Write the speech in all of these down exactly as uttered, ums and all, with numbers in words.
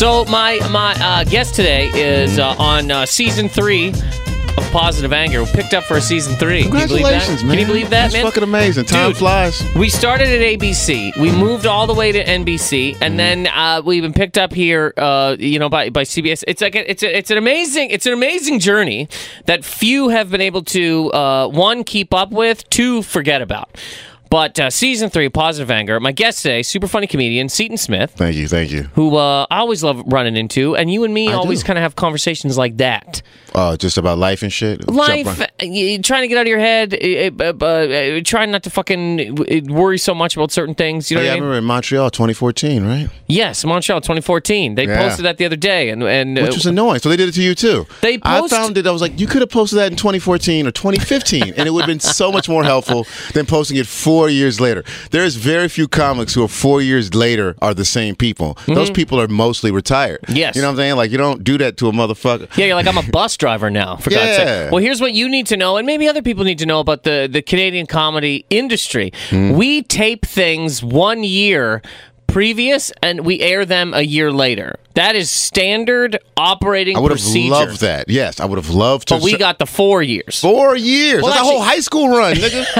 So my my uh, guest today is uh, on uh, season three of Positive Anger. We picked up for a season three. Congratulations, Can you believe that? man. Can you believe that, That's man? fucking amazing. Time Dude, flies. We started at A B C. We moved all the way to N B C, and then uh, we've been picked up here, uh, you know, by, by C B S. It's like a, it's a, it's an amazing it's an amazing journey that few have been able to uh, one keep up with, two forget about. But uh, season three, Positive Anger. My guest today, super funny comedian Seton Smith. Thank you, thank you. Who uh, I always love running into, and you and me I always do. kind of have conversations like that. Uh, just about life and shit. Life, Jump uh, you- trying to get out of your head, uh, uh, uh, trying not to fucking uh, worry so much about certain things. You know Oh, yeah, what I I mean? remember in Montreal, twenty fourteen, right? Yes, Montreal, twenty fourteen. They Yeah. posted that the other day, and and uh, Which was annoying. So they did it to you too. They post- I found it. I was like, you could have posted that in twenty fourteen or twenty fifteen, and it would have been so much more helpful than posting it four years later. There's very few comics who are four years later are the same people. Those people are mostly retired. Yes. You know what I'm saying? Like, you don't do that to a motherfucker. yeah, you're like, I'm a bus driver now, for God's Yeah. sake. Well, here's what you need to know, and maybe other people need to know about the, the Canadian comedy industry. Hmm. We tape things one year previous, and we air them a year later. That is standard operating I would have procedure. loved that. Yes, I would have loved to. But we got the four years. Four years. Well, That's actually- a whole high school run,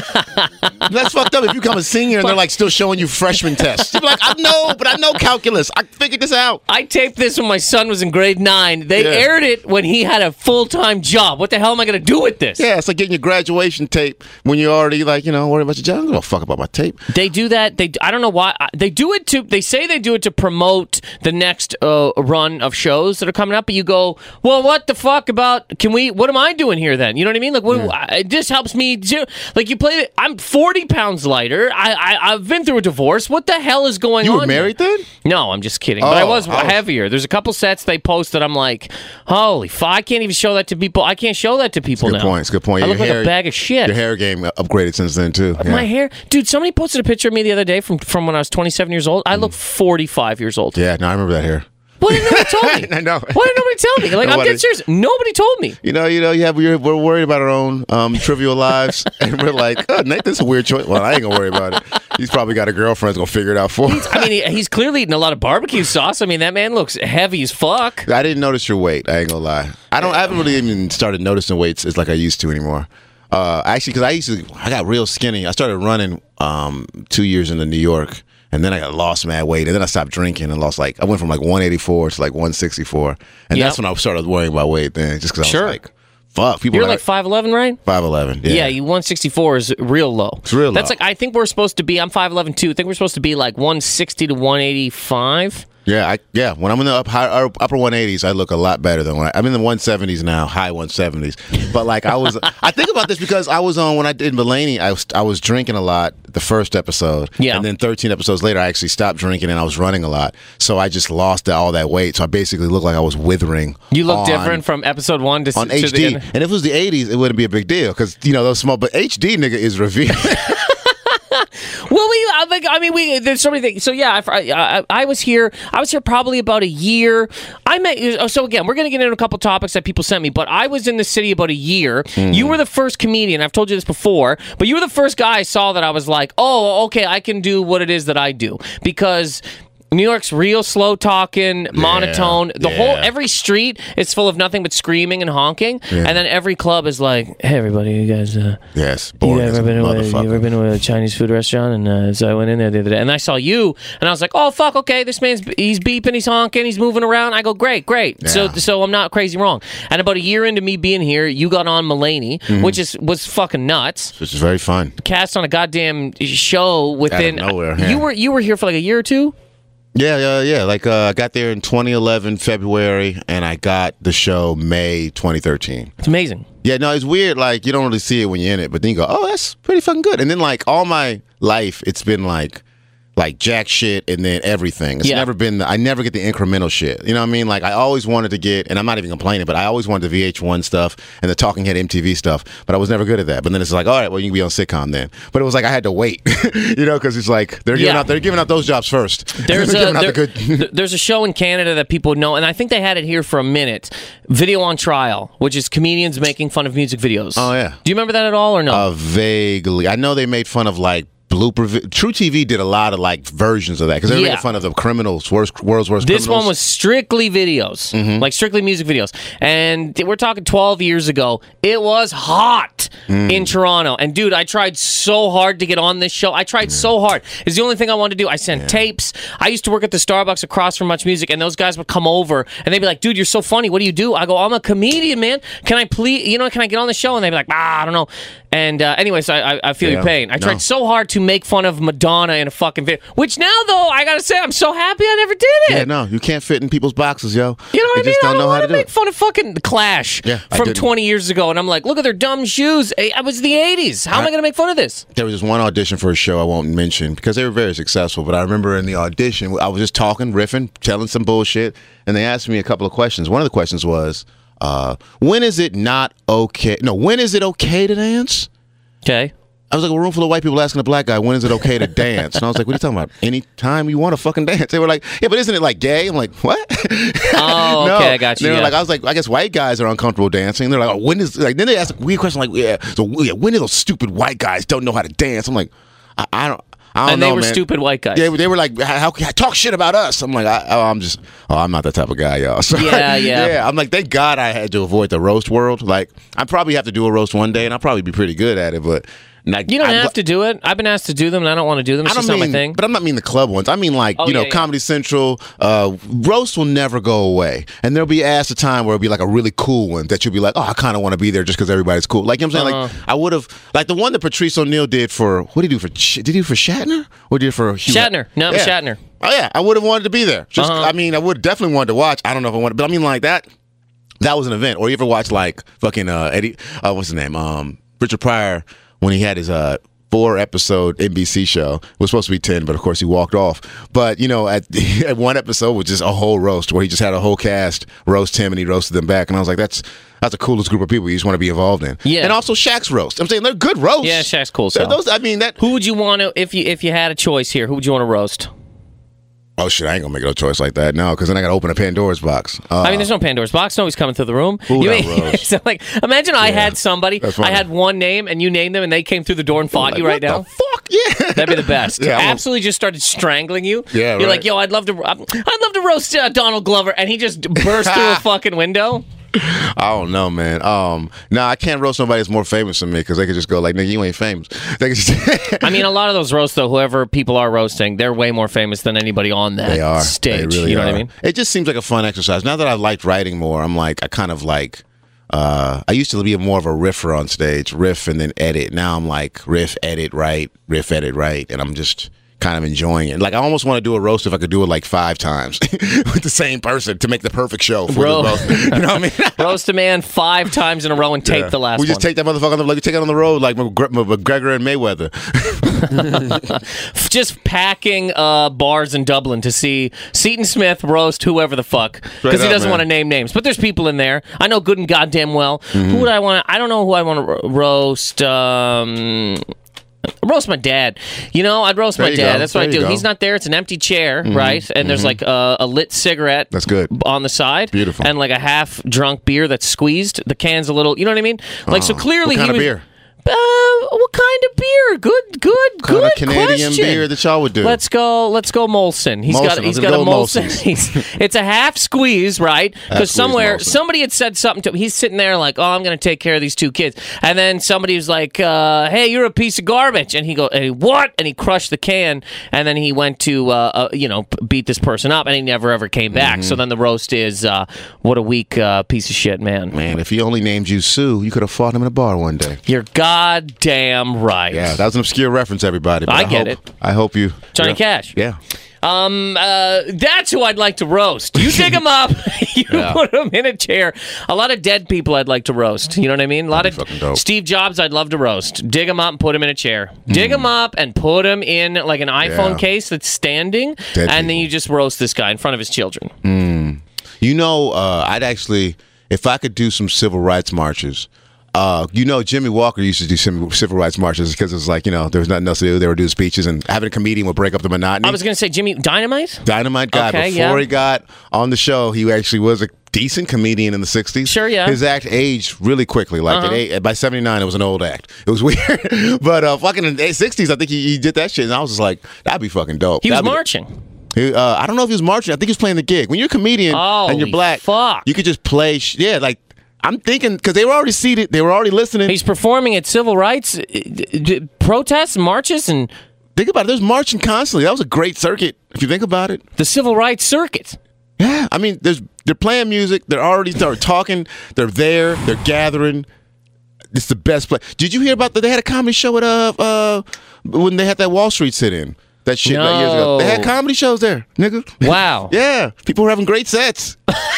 nigga. That's fucked up. If you become a senior and they're like still showing you freshman tests, you're like, I know, but I know calculus. I figured this out. I taped this when my son was in grade nine. They Yeah. aired it when he had a full-time job. What the hell am I going to do with this? Yeah, it's like getting your graduation tape when you're already like, you know, worried about your job. I don't give a fuck about my tape. They do that. They I don't know why they do it to. They say they do it to promote the next uh, run of shows that are coming up. But you go, well, what the fuck about? Can we? What am I doing here then? You know what I mean? Like, what? I, this helps me. Do, like, you play. I'm forty pounds lighter. I, I I've been through a divorce. What the hell is going You on? were married here? then? No, I'm just kidding. But I Oh, was I was- heavier. There's a couple sets they post that I'm like, holy fuck! I can't even show that to people. I can't show that to people Good now. point. It's a good point. I Your look like hair- a bag of shit. Your hair game upgraded since then too. Yeah. My hair, dude. Somebody posted a picture of me the other day from from when I was twenty-seven years old. I look forty-five years old. Yeah, no, I remember that hair. Why didn't nobody tell me? I know. Why didn't nobody tell me? Like, I'm Nobody. dead serious. Nobody told me. You know, you know, you have we're, we're worried about our own um, trivial lives, and we're like, oh, Nathan's a weird choice. Well, I ain't gonna worry about it. He's probably got a girlfriend that's gonna figure it out for him. I mean, he, he's clearly eating a lot of barbecue sauce. I mean, that man looks heavy as fuck. I didn't notice your weight. I ain't gonna lie. I don't. I haven't really even started noticing weights as like I used to anymore. Uh, actually, because I used to, I got real skinny. I started running um, two years into New York, and then I got lost mad weight, and then I stopped drinking and lost like I went from like one eighty-four to like one sixty-four, and Yep. that's when I started worrying about weight. Then just because I Sure. was like, fuck, people You're are like five eleven, right? five eleven. Yeah, Yeah, you one sixty-four is real low. It's real That's low. like, I think we're supposed to be, I'm five eleven too. I think we're supposed to be like one sixty to one eighty-five. yeah, I, yeah. When I'm in the up, high, uh, upper one eighties, I look a lot better than when I, I'm in the one seventies now, high one seventies. But like I was, I think about this because I was on when I did Mulaney. I was I was drinking a lot the first episode, Yeah. and then thirteen episodes later, I actually stopped drinking and I was running a lot. So I just lost all that weight. So I basically looked like I was withering. You look on- different from episode one to, on to H the D. end. And if it was the eighties, it wouldn't be a big deal because you know those small. But H D nigga is revealed. Well, we, I like, I mean, we. There's so many things. So yeah, I, I, I was here. I was here probably about a year. I met. So again, we're gonna get into a couple topics that people sent me, but I was in the city about a year. You were the first comedian. I've told you this before, but you were the first guy I saw that I was like, oh, okay, I can do what it is that I do because New York's real slow talking, monotone. The yeah. whole every street is full of nothing but screaming and honking, and then every club is like, "Hey, everybody, you guys, uh, Yes, you boring as ever a been to a, you motherfucker. ever been to a Chinese food restaurant?" And uh, so I went in there the other day, and I saw you, and I was like, "Oh fuck, okay, this man's he's beeping, he's honking, he's moving around." I go, "Great, great." So Yeah. so I'm not crazy wrong. And about a year into me being here, you got on Mulaney, Mm-hmm. which is was fucking nuts. Which is very fun. Cast on a goddamn show within. nowhere, yeah. You were you were here for like a year or two. Yeah, yeah, yeah. Like uh, I got there in twenty eleven February, and I got the show May twenty thirteen. It's amazing. Yeah, no, it's weird. Like you don't really see it when you're in it, but then you go, "Oh, that's pretty fucking good." And then like all my life, it's been like, like jack shit, and then everything. It's Yeah. never been. The, I never get the incremental shit. You know what I mean? Like I always wanted to get, and I'm not even complaining, but I always wanted the V H one stuff and the Talking Head M T V stuff, but I was never good at that. But then it's like, all right, well, you can be on sitcom then. But it was like I had to wait, you know, because it's like they're giving Yeah. out, they're giving out those jobs first. There's They're a giving out there- the good. th- there's a show in Canada that people know, and I think they had it here for a minute. Video on Trial, which is comedians making fun of music videos. Oh, yeah. Do you remember that at all or no? Uh, vaguely, I know they made fun of like blooper. Vi- True T V did a lot of like versions of that because they were Yeah. making fun of the criminals, worst world's worst. This criminals. one was strictly videos, Mm-hmm. like strictly music videos. And we're talking twelve years ago. It was hot Mm. in Toronto. And dude, I tried so hard to get on this show. I tried so hard. It's the only thing I wanted to do. I sent tapes. I used to work at the Starbucks across from Much Music, and those guys would come over and they'd be like, dude, you're so funny. What do you do? I go, I'm a comedian, man. Can I please, you know, can I get on the show? And they'd be like, ah, I don't know. And uh, anyways, I, I, I feel Yeah. your pain. I No. tried so hard to make fun of Madonna in a fucking video, which now, though, I gotta say, I'm so happy I never did it. Yeah, no, you can't fit in people's boxes, yo. You know what you I mean? just I don't don't know how want to to do make it. fun of fucking The Clash Yeah, I from didn't. twenty years ago, and I'm like, look at their dumb shoes. Hey, I was the eighties. How am I going to make fun of this? There was this one audition for a show I won't mention because they were very successful. But I remember in the audition, I was just talking, riffing, telling some bullshit, and they asked me a couple of questions. One of the questions was, uh, "When is it not okay? No, when is it okay to dance?" Okay. I was like, a room full of white people asking a black guy, when is it okay to dance? And I was like, what are you talking about? Anytime you want to fucking dance. They were like, yeah, but isn't it like gay? I'm like, what? Oh, No. okay, I got you. They were yeah. like, I was like, I guess white guys are uncomfortable dancing. They're like, oh, when is, like, then they asked a weird question like, yeah, so yeah, when do those stupid white guys don't know how to dance? I'm like, I, I don't, I don't and know, they were man. stupid white guys. They, were- they were like, how, how talk shit about us? I'm like, I, oh, I'm just, oh, I'm not that type of guy, y'all. So, Yeah, yeah. yeah. I'm like, thank God I had to avoid the roast world. Like, I probably have to do a roast one day, and I'll probably be pretty good at it, but. Not, you don't I'm have gl- to do it. I've been asked to do them, and I don't want to do them. It's I don't just mean, not my thing. but I'm not mean the club ones. I mean like Oh, you know, yeah, yeah. Comedy Central. Uh, roast will never go away, and there'll be asked a time where it'll be like a really cool one that you'll be like, oh, I kind of want to be there just because everybody's cool. Like you know what I'm saying? Uh-huh. Like I would have like the one that Patrice O'Neal did for what did he do for? Ch- Did he do for Shatner or did he do for Hugh- Shatner. No, it was Yeah. Shatner. Oh yeah, I would have wanted to be there. Just Uh-huh. I mean, I would definitely wanted to watch. I don't know if I wanted, but I mean like that. That was an event. Or you ever watch like fucking uh, Eddie? Uh, what's his name? Um, Richard Pryor when he had his uh. four episode N B C show. It was supposed to be ten, but of course he walked off. But you know, at, at one episode was just a whole roast where he just had a whole cast roast him and he roasted them back. And I was like, that's that's the coolest group of people you just want to be involved in. Yeah. And also Shaq's roast. I'm saying they're good roasts. Yeah, Shaq's cool. They're So. Those, I mean that. Who would you want to, if you if you had a choice here, who would you want to roast? Oh shit, I ain't gonna make no choice like that. No, because then I gotta open a Pandora's box. Uh, I mean, there's no Pandora's box. Nobody's coming through the room. Who would You I mean- roast? so like, imagine I had somebody. that's I funny. had one name, and you named them, and they came through the door and fought like, you right what now. the fuck? Yeah. That'd be the best. Yeah, I'm a- Absolutely, just started strangling you. Yeah, You're right. like, yo, I'd love to, I'd love to roast uh, Donald Glover, and he just burst through a fucking window. I don't know, man. Um, no, I can't roast nobody that's more famous than me because they could just go like, "Nigga, you ain't famous." They could just I mean, a lot of those roasts, though, whoever people are roasting, they're way more famous than anybody on that They are. stage. They really you know are. what I mean? It just seems like a fun exercise. Now that I've liked writing more, I'm like, I kind of like. Uh, I used to be more of a riffer on stage, riff and then edit. Now I'm like riff, edit, write, riff, edit, write, and I'm just kind of enjoying it. Like I almost want to do a roast if I could do it like five times with the same person to make the perfect show for Bro. the roast. You know what I mean? Roast a man five times in a row and tape Yeah. the last we just one. take that motherfucker on the like we take it on the road like McGre- McGregor and Mayweather. Just packing uh, bars in Dublin to see Seton Smith roast whoever the fuck because he up, doesn't man. want to name names. But there's people in there. I know good and goddamn well. Mm-hmm. Who would I want? I don't know who I want to ro- roast. Um, roast my dad. You know, I'd roast There my you dad. go. That's what There I you do. go. He's not there. It's an empty chair, right? And there's like a, a lit cigarette. That's good. On the side. Beautiful. And like a half drunk beer that's squeezed. The can's a little. You know what I mean? Like so Oh. clearly What kind he of was. beer? Uh, what kind of beer? Good, good, Kind good of Canadian question. beer that y'all would do. Let's go. Let's go, Molson. He's Molson. got. I'm He's gonna got a go with Molson. He's- it's a half squeeze, right? Because squeeze somewhere Molson. somebody had said something to him. He's sitting there like, "Oh, I'm going to take care of these two kids," and then somebody was like, uh, "Hey, you're a piece of garbage," and he go, hey, "What?" And he crushed the can, and then he went to, uh, uh, you know, p- beat this person up, and he never ever came back. Mm-hmm. So then the roast is, uh, "What a weak uh, piece of shit, man." Man, if he only named you Sue, you could have fought him in a bar one day. You're goddamn right. Yeah, that was an obscure reference, everybody. But I I, get hope, it. I hope you. Johnny yeah. Cash. Yeah. Um, uh, that's who I'd like to roast. You dig him up, you Yeah. put him in a chair. A lot of dead people I'd like to roast. You know what I mean? A lot That'd of be fucking dope. Steve Jobs I'd love to roast. Dig him up and put him in a chair. Dig him up and put him in like an iPhone Yeah. case that's standing, Dead and then people. you just roast this guy in front of his children. You know, uh, I'd actually, if I could do some civil rights marches. Uh, you know, Jimmy Walker used to do some civil rights marches because it was like, you know, there was nothing else to do. They were doing speeches, and having a comedian would break up the monotony. I was going to say Jimmy Dynamite. Dynamite guy. Okay, Before yeah. he got on the show, he actually was a decent comedian in the sixties. Sure, yeah. His act aged really quickly. Like Uh-huh. it ate, by seventy-nine, it was an old act. It was weird. But uh, fucking in the sixties, I think he, he did that shit. And I was just like, that'd be fucking dope. He was That'd be- marching. He, uh, I don't know if he was marching. I think he was playing the gig. When you're a comedian and Holy you're black, fuck. you could just play. Sh- yeah, like I'm thinking because they were already seated. They were already listening. He's performing at civil rights uh, d- d- protests, marches, and Think about it. There's marching constantly. That was a great circuit if you think about it. the civil rights circuit. Yeah, I mean, there's they're playing music. They're already they're talking. They're there. They're gathering. It's the best place. Did you hear about that? They had a comedy show at uh uh when they had that Wall Street sit-in. That shit like years ago. They had No. comedy shows there, nigga. Wow. Yeah, people were having great sets.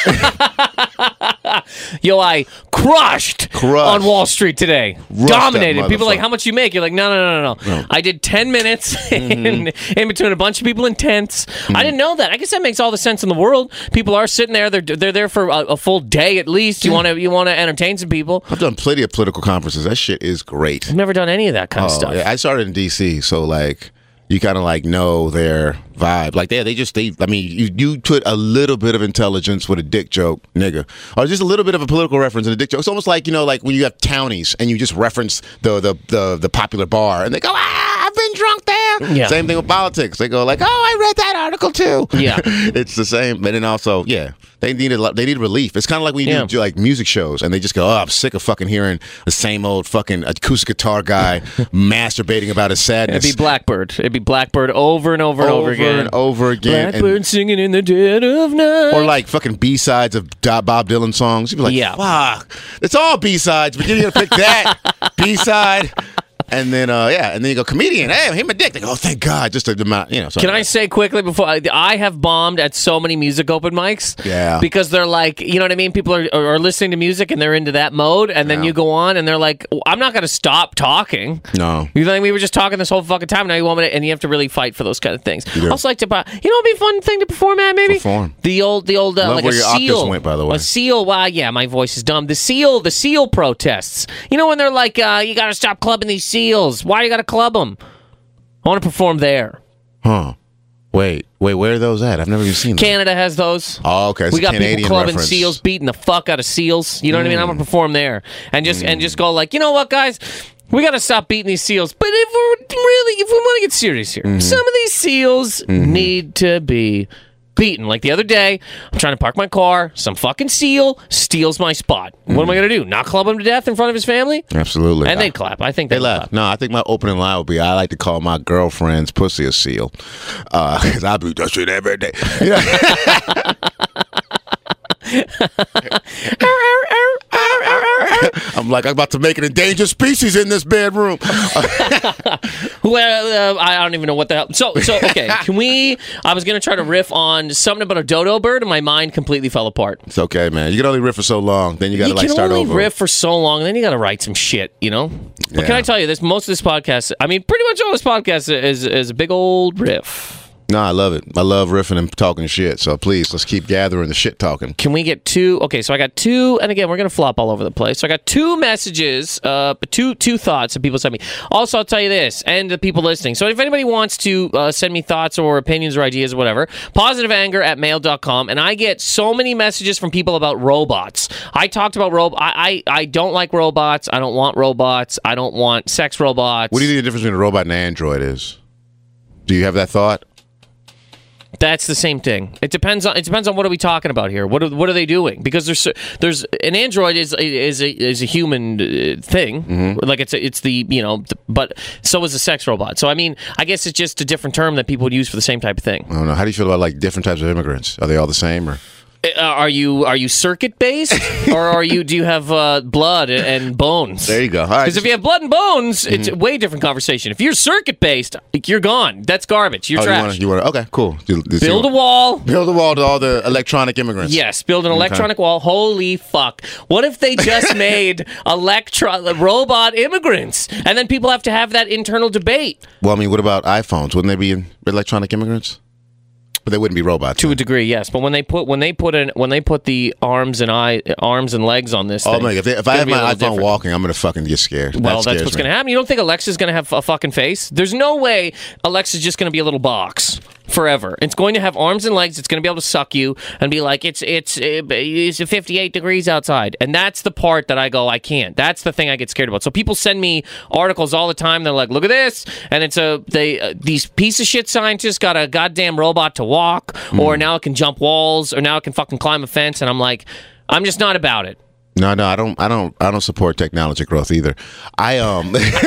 Yo, I crushed, Crushed. on Wall Street today. Rushed Dominated. that People are like, motherfucker. how much you make? You're like, no, no, no, no, no. No. I did ten minutes Mm-hmm. in, in between a bunch of people in tents. I didn't know that. I guess that makes all the sense in the world. People are sitting there. They're they're there for a, a full day at least. You want to you want to entertain some people. I've done plenty of political conferences. That shit is great. I've never done any of that kind of Oh, stuff. yeah. I started in D C, so like you kind of like know their vibe. Like they, they just they. I mean, you you put a little bit of intelligence with a dick joke, nigga, or just a little bit of a political reference in a dick joke. It's almost like you know, like when you have townies and you just reference the the the, the popular bar, and they go, ah, I've been drunk there. Yeah. Same thing with politics. They go like, oh, I read that article too. Yeah. It's the same, but then also, yeah. They needed they need relief. It's kind of like when you Yeah. do like music shows and they just go, oh, I'm sick of fucking hearing the same old fucking acoustic guitar guy masturbating about his sadness. It'd be Blackbird. It'd be Blackbird over and over and over, over again. and over again. Blackbird And- singing in the dead of night. or like fucking B-sides of Do- Bob Dylan songs. You'd be like, Yeah. fuck. It's all B-sides, but you're going to pick that B-side. And then, uh, yeah, and then you go, comedian, hey, hit my dick. They go, oh, thank God. Just a amount, you know. Can I say quickly before I, I have bombed at so many music open mics? Yeah. Because they're like, you know what I mean? People are, are listening to music and they're into that mode, and then Yeah. you go on and they're like, I'm not going to stop talking. No. You think we were just talking this whole fucking time? Now you want me to, and you have to really fight for those kind of things. do. I also like to, buy- you know, what'd be a fun thing to perform at? Maybe Perform. the old, the old, uh, Love like where a your octaves seal. went, by the way. A seal. Well, yeah, my voice is dumb. The seal, the seal protests. You know when they're like, uh, you got to stop clubbing these seals. Why you got to club them? I want to perform there. Huh. Wait, wait, where are those at? I've never even seen them. Canada has those. Oh, okay. It's We a got Canadian people clubbing reference. seals, beating the fuck out of seals. You know what I mean? I'm gonna perform there and just and just go like, you know what, guys, we got to stop beating these seals. But if we're really, if we want to get serious here, some of these seals need to be beaten. Like the other day, I'm trying to park my car. Some fucking seal steals my spot. What am I gonna do? Not club him to death in front of his family? Absolutely. And they clap. I think They they laugh. clap. No, I think my opening line would be, I like to call my girlfriend's pussy a seal. Because I beat that shit every day. I'm like, I'm about to make an endangered species in this bedroom. Well, uh, I don't even know what the hell. So, so okay. Can we? I was gonna try to riff on something about a dodo bird, and my mind completely fell apart. It's okay, man. You can only riff for so long. Then you got to You like can start only over. riff for so long, and then you got to write some shit, you know. But can Yeah. I tell you this? Most of this podcast, I mean, pretty much all this podcast is is a big old riff. No, I love it. I love riffing and talking shit. So please, let's keep gathering the shit talking. Can we get two? Okay, so I got two, and again, we're gonna flop all over the place. So I got two messages, uh, two two thoughts that people sent me. Also, I'll tell you this, and the people listening. So if anybody wants to uh, send me thoughts or opinions or ideas or whatever, positive anger at mail dot com, and I get so many messages from people about robots. I talked about rob. I, I I don't like robots. I don't want robots. I don't want sex robots. What do you think the difference between a robot and an android is? Do you have that thought? That's the same thing. It depends on it depends on what are we talking about here. What are, what are they doing? Because there's there's an android is is a is a human uh, thing. Mm-hmm. Like it's a, it's the you know, the, but so is a sex robot. So I mean, I guess it's just a different term that people would use for the same type of thing. I don't know. How do you feel about like different types of immigrants? Are they all the same or? Uh, are you are you circuit based or are you do you have uh, blood and bones? There you go. All right. Because if you have blood and bones, it's a way different conversation. If you're circuit based, you're gone. That's garbage. You're Oh, you trash. want to? You want to? Okay, cool. You- you- Build a wall. Build a wall to all the electronic immigrants. Yes, build an electronic wall. Holy fuck. What if they just made electro robot immigrants? And then people have to have that internal debate. Well, I mean, what about iPhones? Wouldn't they be electronic immigrants? But they wouldn't be robots. To a then. degree, yes. But when they put when they put in when they put the arms and eye arms and legs on this Oh thing, my! If, they, if it's I gonna have be a my little iPhone different. walking, I'm gonna fucking get scared. Well, that that's scares what's me. going to happen. You don't think Alexa's going to have a fucking face? There's no way Alexa's just going to be a little box. forever. It's going to have arms and legs. It's going to be able to suck you and be like, it's it's it's fifty-eight degrees outside. And that's the part that I go, I can't. That's the thing I get scared about. So people send me articles all the time. They're like, look at this, and it's a they uh, these piece of shit scientists got a goddamn robot to walk, mm. or now it can jump walls, or now it can fucking climb a fence. And I'm like, I'm just not about it. No, no, I don't, I don't, I don't support technology growth either. I um.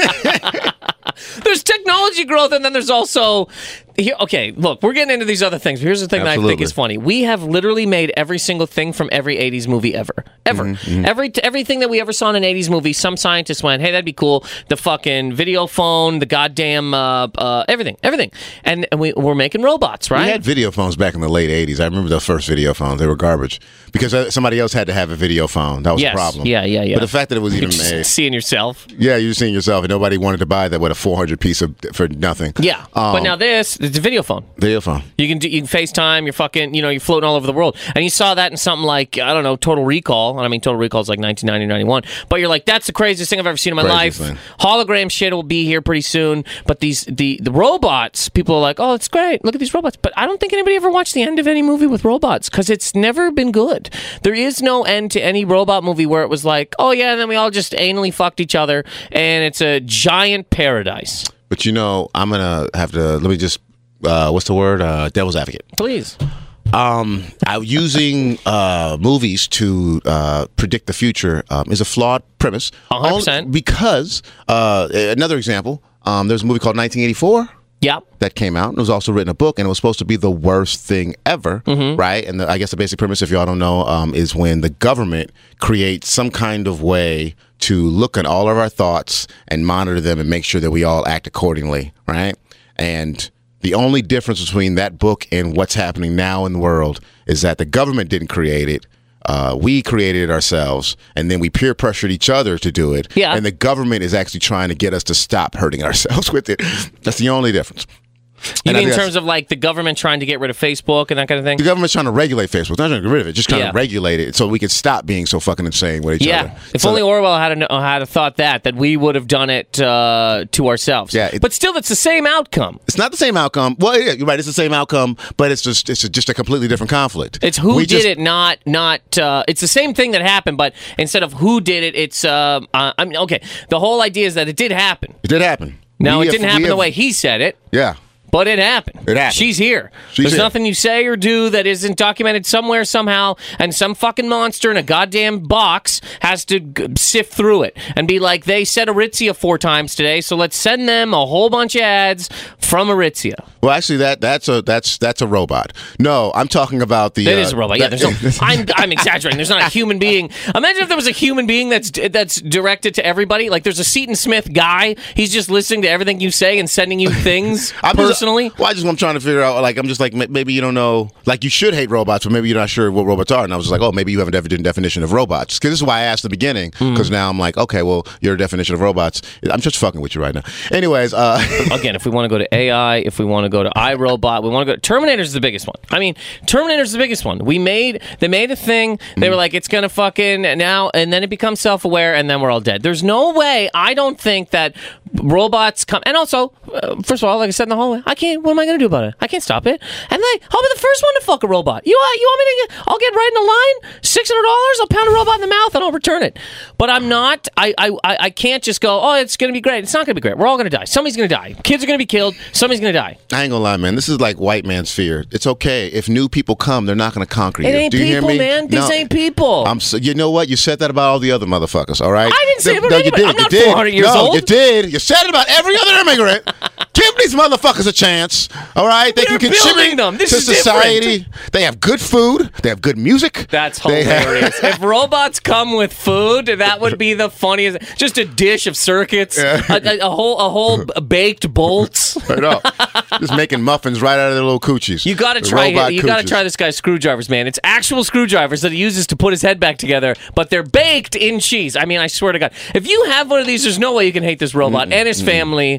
There's technology growth, and then there's also here. Okay, look, we're getting into these other things. But here's the thing Absolutely. that I think is funny. We have literally made every single thing from every eighties movie ever, ever. Mm-hmm, mm-hmm. Every everything that we ever saw in an eighties movie, some scientist went, "Hey, that'd be cool." The fucking video phone, the goddamn uh, uh, everything, everything, and, and we, we're making robots, right? We had video phones back in the late eighties. I remember the first video phones; they were garbage because somebody else had to have a video phone. That was yes. the problem. Yeah, yeah, yeah. But the fact that it was even you're made, seeing yourself. Yeah, you're seeing yourself, and nobody wanted to buy that with a four hundred piece of for nothing. Yeah, um, but now this, it's a video phone. Video phone. You can do, you can FaceTime. You're fucking, you know, you're floating all over the world. And you saw that in something like, I don't know, Total Recall. I mean, Total Recall is like nineteen ninety, ninety-one. But you're like, that's the craziest thing I've ever seen in my Craziest life. thing. Hologram shit will be here pretty soon. But these the the robots, people are like, oh, it's great. Look at these robots. But I don't think anybody ever watched the end of any movie with robots because it's never been good. There is no end to any robot movie where it was like, oh yeah, and then we all just anally fucked each other, and it's a giant paradise. But you know, I'm gonna have to. Let me just. Uh, what's the word? Uh, devil's advocate. Please. Um, I, using uh, movies to uh, predict the future um, is a flawed premise. one hundred percent. Because uh, another example. Um, there's a movie called nineteen eighty-four. Yep. That came out. It was also written a book, and it was supposed to be the worst thing ever, mm-hmm. right? And the, I guess the basic premise, if y'all don't know, um, is when the government creates some kind of way to look at all of our thoughts and monitor them and make sure that we all act accordingly, right? And the only difference between that book and what's happening now in the world is that the government didn't create it. Uh, we created it ourselves, and then we peer pressured each other to do it. Yeah. And the government is actually trying to get us to stop hurting ourselves with it. That's the only difference. You And mean in terms of like the government trying to get rid of Facebook and that kind of thing? The government's trying to regulate Facebook. Not trying to get rid of it, just trying Yeah. to regulate it so we can stop being so fucking insane with each Yeah. other. If So only that- Orwell had a, had a thought that, that we would have done it uh, to ourselves. Yeah, it- but still, that's the same outcome. It's not the same outcome. Well, yeah, you're right. It's the same outcome, but it's just it's just a completely different conflict. It's who We did just- it, not not. Uh, it's the same thing that happened, but instead of who did it, it's. Uh, uh, I mean, okay. The whole idea is that it did happen. It did happen. Now We it have- didn't we happen the have- way he said it. Yeah. But it happened. It happened. She's here. She's There's here. nothing you say or do that isn't documented somewhere, somehow, and some fucking monster in a goddamn box has to g- sift through it and be like, they said Aritzia four times today, so let's send them a whole bunch of ads from Aritzia. Well, actually, that that's a that's that's a robot. No, I'm talking about the. It uh, is a robot. Yeah, there's no, I'm I'm exaggerating. There's not a human being. Imagine if there was a human being that's that's directed to everybody. Like there's a Seton Smith guy. He's just listening to everything you say and sending you things I'm personally. Just, well, I just I'm trying to figure out. Like I'm just like m- maybe you don't know. Like you should hate robots, but maybe you're not sure what robots are. And I was just like, oh, maybe you have a different definition of robots. Because this is why I asked in the beginning. Because mm. now I'm like, okay, well, your definition of robots. I'm just fucking with you right now. Anyways, uh, again, if we want to go to A I, if we want to go to iRobot, we want to go. Terminator's the biggest one. I mean, Terminator's the biggest one. We made they made a thing. They were like, it's gonna fucking now, and then it becomes self-aware, and then we're all dead. There's no way. I don't think that robots come. And also, uh, first of all, like I said in the hallway, I can't. What am I gonna do about it? I can't stop it. And like, I'll be the first one to fuck a robot. You uh, you want me to? Get, I'll get right in the line. Six hundred dollars. I'll pound a robot in the mouth and I'll return it. But I'm not. I I I I can't just go. Oh, it's gonna be great. It's not gonna be great. We're all gonna die. Somebody's gonna die. Kids are gonna be killed. Somebody's gonna die. I ain't gonna lie, man. This is like white man's fear. It's okay if new people come; they're not gonna conquer you. It ain't Do you people, hear me? man. These No. ain't people. I'm. So, you know what? You said that about all the other motherfuckers. All right. I didn't say it about no, you anybody. did. I'm not you did. four hundred years no, old. you did. You said it about every other immigrant. Give these motherfuckers a chance. All right, they We're can building contribute them. This to is society. different. They have good food. They have good music. That's They have- hilarious. If robots come with food, that would be the funniest. Just a dish of circuits, Yeah. a, a, a whole a whole baked bolts. I know. Just making muffins right out of their little coochies. You got to The try. robot You got to coochies. try this guy's screwdrivers, man. It's actual screwdrivers that he uses to put his head back together, but they're baked in cheese. I mean, I swear to God, if you have one of these, there's no way you can hate this robot and his family.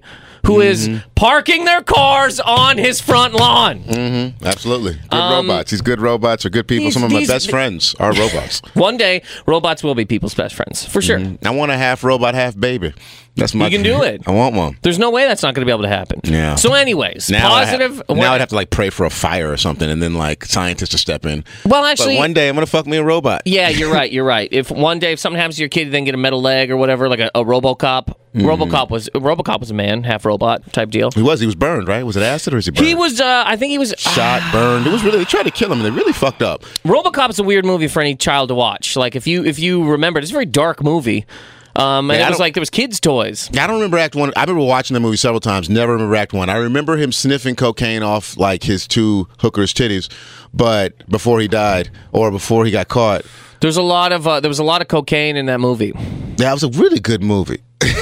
who is parking their cars on his front lawn. Mm-hmm. Absolutely. Good Um, robots. These good robots are good people. these- Some of my these- best friends are robots. One day, robots will be people's best friends, for sure. I want a half robot, half baby. That's my. You can do it. I want one. There's no way that's not going to be able to happen. Yeah. So, anyways, Now positive. I have, now I'd have to like pray for a fire or something, and then like scientists to step in. Well, actually, but one day I'm gonna fuck me a robot. yeah, you're right. You're right. If one day if something happens to your kid, you then get a metal leg or whatever, like a, a RoboCop. Mm-hmm. RoboCop was RoboCop was a man, half robot type deal. He was. He was burned, right? Was it acid or is he burned? He was. Uh, I think he was shot, burned. It was really. They tried to kill him, and they really fucked up. RoboCop's a weird movie for any child to watch. Like if you if you remember, it's a very dark movie. Um, and Yeah, I it was don't- like there was kids' toys. I don't remember Act One. I remember watching the movie several times. Never remember Act One. I remember him sniffing cocaine off like his two hookers' titties, but before he died or before he got caught. There's a lot of uh, there was a lot of cocaine in that movie. That was a really good movie.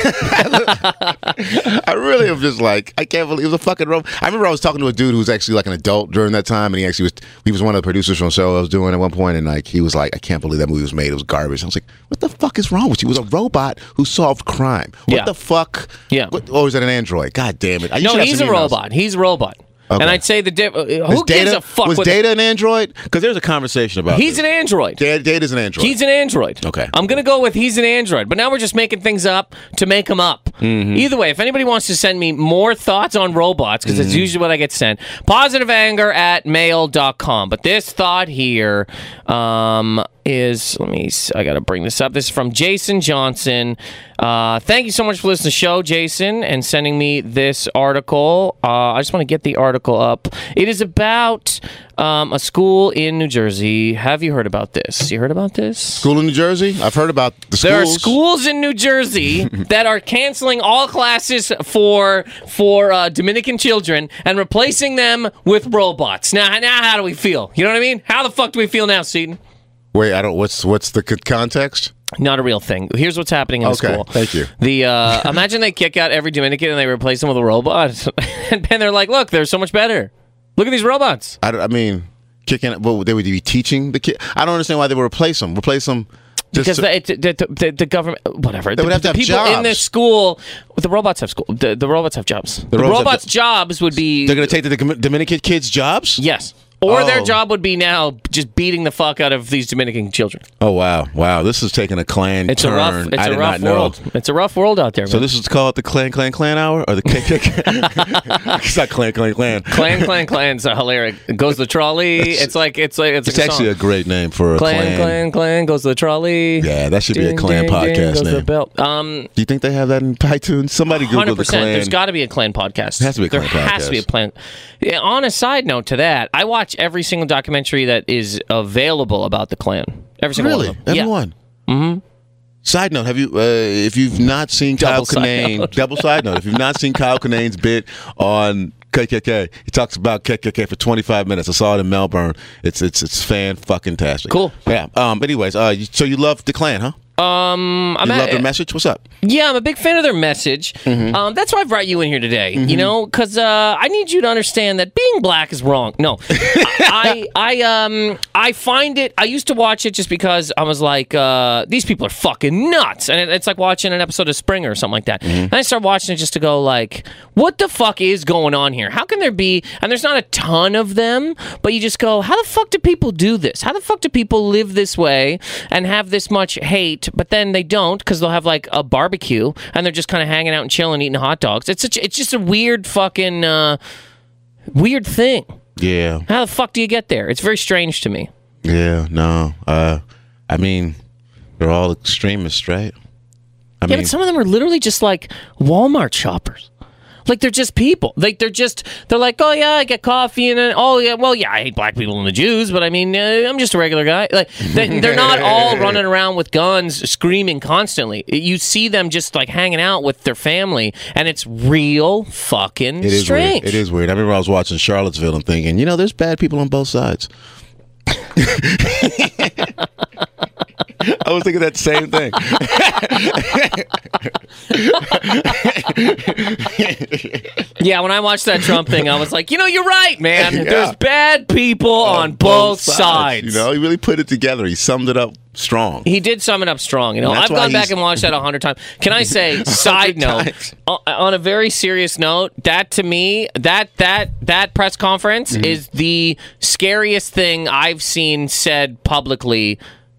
I really am just like I can't believe it was a fucking robot. I remember I was talking to a dude who was actually like an adult during that time, and he actually was he was one of the producers from a show I was doing at one point, and like he was like, I can't believe that movie was made. It was garbage. I was like, what the fuck is wrong with you? It was a robot who solved crime. What Yeah. the fuck? Yeah. What, or is that an android? God damn it! I No, should have he's some a emails. robot. He's a robot. Okay. And I'd say the di- uh, Is who gives Data, a fuck was with Data an android? Because there's a conversation about He's this. an android. Data, Data's an android. He's an android. Okay. I'm going to go with he's an android. But now we're just making things up to make them up. Mm-hmm. Either way, if anybody wants to send me more thoughts on robots, because Mm-hmm. that's usually what I get sent, positiveanger at mail dot com. But this thought here um, is, let me, s- I got to bring this up. This is from Jason Johnson. Uh, thank you so much for listening to the show, Jason, and sending me this article. Uh, I just want to get the article up. It is about um, a school in New Jersey. Have you heard about this? You heard about this? School in New Jersey? I've heard about the schools. There are schools in New Jersey that are canceling all classes for for uh, Dominican children and replacing them with robots. Now, now, how do we feel? You know what I mean? How the fuck do we feel now, Seton? Wait, I don't. What's what's the c- context? Not a real thing. Here's what's happening in the Okay, school. thank you. The uh, imagine they kick out every Dominican and they replace them with a robot, and then they're like, "Look, they're so much better. Look at these robots." I, don't- I mean, kicking. Well, they would be teaching the kid. I don't understand why they would replace them. Replace them. Just Because to- the, it, the, the, the government, whatever. They would the, have to the have people in jobs. this school, the robots have school. The, the robots have jobs. The, robots have robots' jo- jobs would be they're going to take the Dom- Dominican kids' jobs. yes, or their Oh. job would be now just beating the fuck out of these Dominican children. Oh wow, wow! This is taking a clan It's turn. a rough, it's I a did rough not know. world. It's a rough world out there. So Man. this is called the Clan Clan Clan Hour or the K K K? It's not Clan Clan Clan. clan, clan, clan's uh, hilarious. Goes the trolley. It's like it's like it's, It's like a actually song. a great name for a clan, clan. clan, clan. Goes the trolley. Yeah, that should be a Ding, clan ding, ding, podcast goes the name. bell. Um, Do you think they have that in iTunes? Somebody Google Hundred the percent. clan. There's got to be a clan podcast. There has to be a there clan has to be a podcast. plan. Yeah, on a side note to that, I watch every single documentary that is available about the clan. Every single Really? one of them. Yeah. Everyone? Mm-hmm. Side note, have you, uh, if you've not seen Kyle Double side Kinane, note. double side note, if you've not seen Kyle Kinane's bit on K K K, he talks about K K K for twenty-five minutes. I saw it in Melbourne. It's it's it's fan-fucking-tastic. Cool. Yeah. Um. Anyways, uh, you- so you love the clan, huh? Um, I'm You at- love their message? What's up? Yeah, I'm a big fan of their message. Mm-hmm. Um, that's why I brought you in here today. You know, because uh, I need you to understand that being black is wrong. No, I, I, um, I find it. I used to watch it just because I was like, uh, these people are fucking nuts, and it, it's like watching an episode of Springer or something like that. Mm-hmm. And I started watching it just to go like, what the fuck is going on here? How can there be? And there's not a ton of them, but you just go, how the fuck do people do this? How the fuck do people live this way and have this much hate? But then they don't because they'll have like a barbecue and they're just kind of hanging out and chilling, eating hot dogs. It's such, it's just a weird fucking uh, weird thing. Yeah. How the fuck do you get there? It's very strange to me. Yeah. No. Uh. I mean, they're all extremists, right? I Yeah, mean, but some of them are literally just like Walmart shoppers. Like they're just people. Like they're just they're like, oh yeah, I get coffee and then oh yeah, well yeah, I hate black people and the Jews, but I mean, uh, I'm just a regular guy. Like they, they're not all running around with guns, screaming constantly. You see them just like hanging out with their family, and it's real fucking it is strange. weird. It is weird. I remember I was watching Charlottesville and thinking, you know, there's bad people on both sides. I was thinking that same thing. Yeah, when I watched that Trump thing, I was like, you know, you're right, man. Yeah. There's bad people on, on both, both sides. sides. You know, he really put it together. He summed it up strong. He did sum it up strong. You know, I've gone back and watched that a hundred times. Can I say, side note, on a very serious note, that to me, that that that press conference mm-hmm. is the scariest thing I've seen said publicly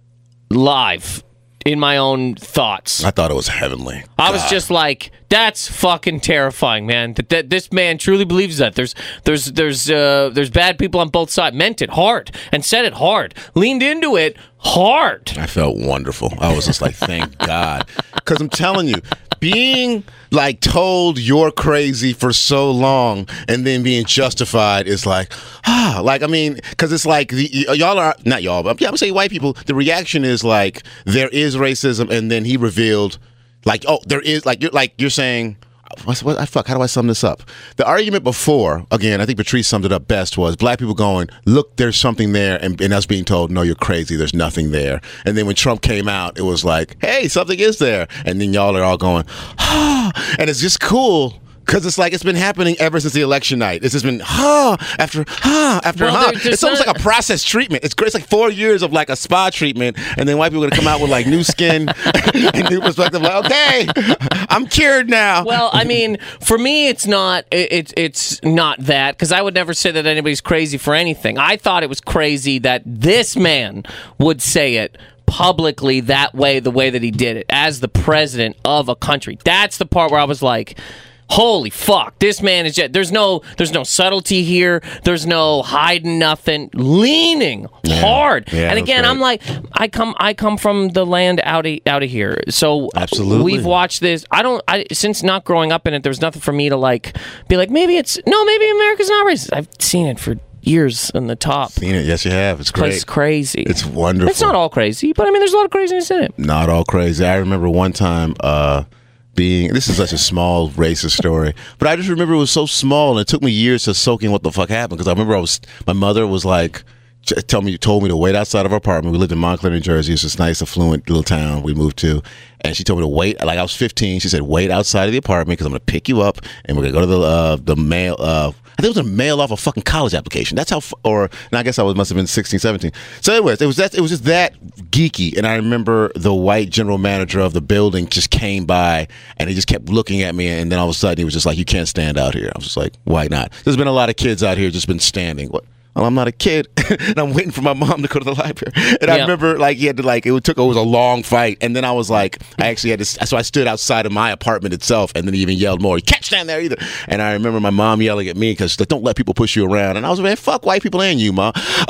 live in my own thoughts. I thought it was heavenly. I God. was just like, that's fucking terrifying, man. That, that this man truly believes that. There's there's there's uh, there's bad people on both sides. Meant it hard and said it hard. Leaned into it hard. I felt wonderful. I was just like, thank God. Because I'm telling you, being like told you're crazy for so long and then being justified is like, ah, like, I mean, because it's like, the, y'all are, not y'all, but yeah, I'm saying white people, the reaction is like, there is racism, and then he revealed, like, oh, there is, like, you're, like, you're saying, What, what, fuck, how do I sum this up? The argument before, again, I think Patrice summed it up best, was black people going, look, there's something there, and, and us being told, no, you're crazy, there's nothing there. And then when Trump came out, it was like, hey, something is there. And then y'all are all going, ah, and it's just cool. Because it's like, it's been happening ever since the election night. It's just been, huh, after, huh, after, well, huh. It's almost not... like a process treatment. It's great. It's like four years of like a spa treatment, and then white people are going to come out with like new skin and new perspective. Like, okay, I'm cured now. Well, I mean, for me, it's not, it, it, it's not that, because I would never say that anybody's crazy for anything. I thought it was crazy that this man would say it publicly that way, the way that he did it, as the president of a country. That's the part where I was like, holy fuck, this man is just, there's no there's no subtlety here, there's no hiding nothing, leaning yeah. hard. Yeah, and again, I'm like, I come I come from the land out of, out of here. So absolutely, we've watched this. I don't I since not growing up in it, there's nothing for me to like be like, maybe it's no, maybe America's not racist. I've seen it for years on the top. Seen it, yes you have. It's great. It's crazy. It's wonderful. It's not all crazy, but I mean there's a lot of craziness in it. Not all crazy. I remember one time uh being, this is such a small racist story, but I just remember it was so small, and it took me years to soak in what the fuck happened. Because I remember I was, my mother was like, tell me, told me to wait outside of our apartment. We lived in Montclair, New Jersey. It's this nice, affluent little town we moved to, and she told me to wait. Like I was fifteen, she said, wait outside of the apartment because I'm gonna pick you up, and we're gonna go to the uh, the mail. Uh, I think it was a mail off a fucking college application. That's how, or and I guess I was must have been sixteen, seventeen. So anyways, it was that it was just that geeky. And I remember the white general manager of the building just came by, and he just kept looking at me, and then all of a sudden he was just like, "You can't stand out here." I was just like, "Why not?" There's been a lot of kids out here just been standing. What? Well, I'm not a kid, and I'm waiting for my mom to go to the library. And yeah. I remember, like, he had to, like, it took, it was a long fight. And then I was like, I actually had to, so I stood outside of my apartment itself, and then he even yelled more, "You can't stand there either." And I remember my mom yelling at me, because like, don't let people push you around. And I was like, man, fuck white people and you, ma.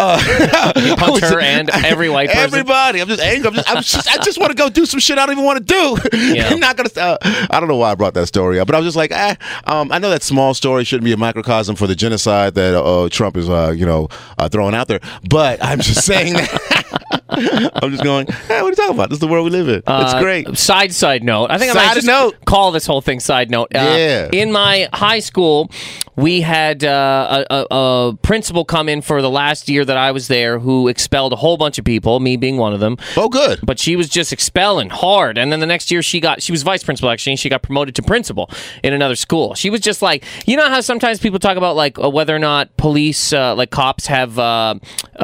Uh, you punched her and every white person? Everybody. I'm just angry. I'm just, I'm just, I just want to go do some shit I don't even want to do. Yeah. I'm not going to, uh, I don't know why I brought that story up, but I was just like, eh, um, I know that small story shouldn't be a microcosm for the genocide that uh, Trump is, uh, you know, uh, throwing out there, but I'm just saying that I'm just going, hey, what are you talking about? This is the world we live in. Uh, it's great. Side side note. I think side I might just note. call this whole thing side note. Uh, yeah. In my high school, we had uh, a, a, a principal come in for the last year that I was there who expelled a whole bunch of people, me being one of them. Oh, good. But she was just expelling hard. And then the next year she got, she was vice principal actually, and she got promoted to principal in another school. She was just like, you know how sometimes people talk about like uh, whether or not police, uh, like cops have uh,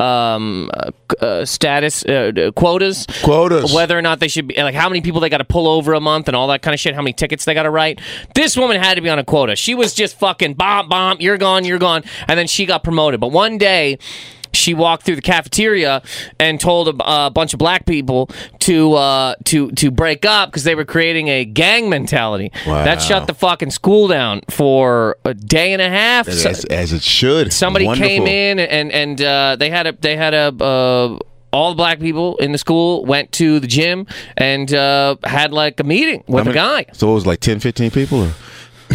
um, uh, status, uh, quotas. Quotas. Whether or not they should be, like how many people they got to pull over a month and all that kind of shit, how many tickets they got to write. This woman had to be on a quota. She was just fucking bomb, bomb, you're gone, you're gone. And then she got promoted. But one day, she walked through the cafeteria and told a, a bunch of black people to uh, to to break up because they were creating a gang mentality. Wow. That shut the fucking school down for a day and a half. As, as, as it should. Somebody Wonderful. came in and and uh, they had a they had a. Uh, all the black people in the school went to the gym and uh, had like a meeting with I mean, a guy. So it was like ten, fifteen people? Or?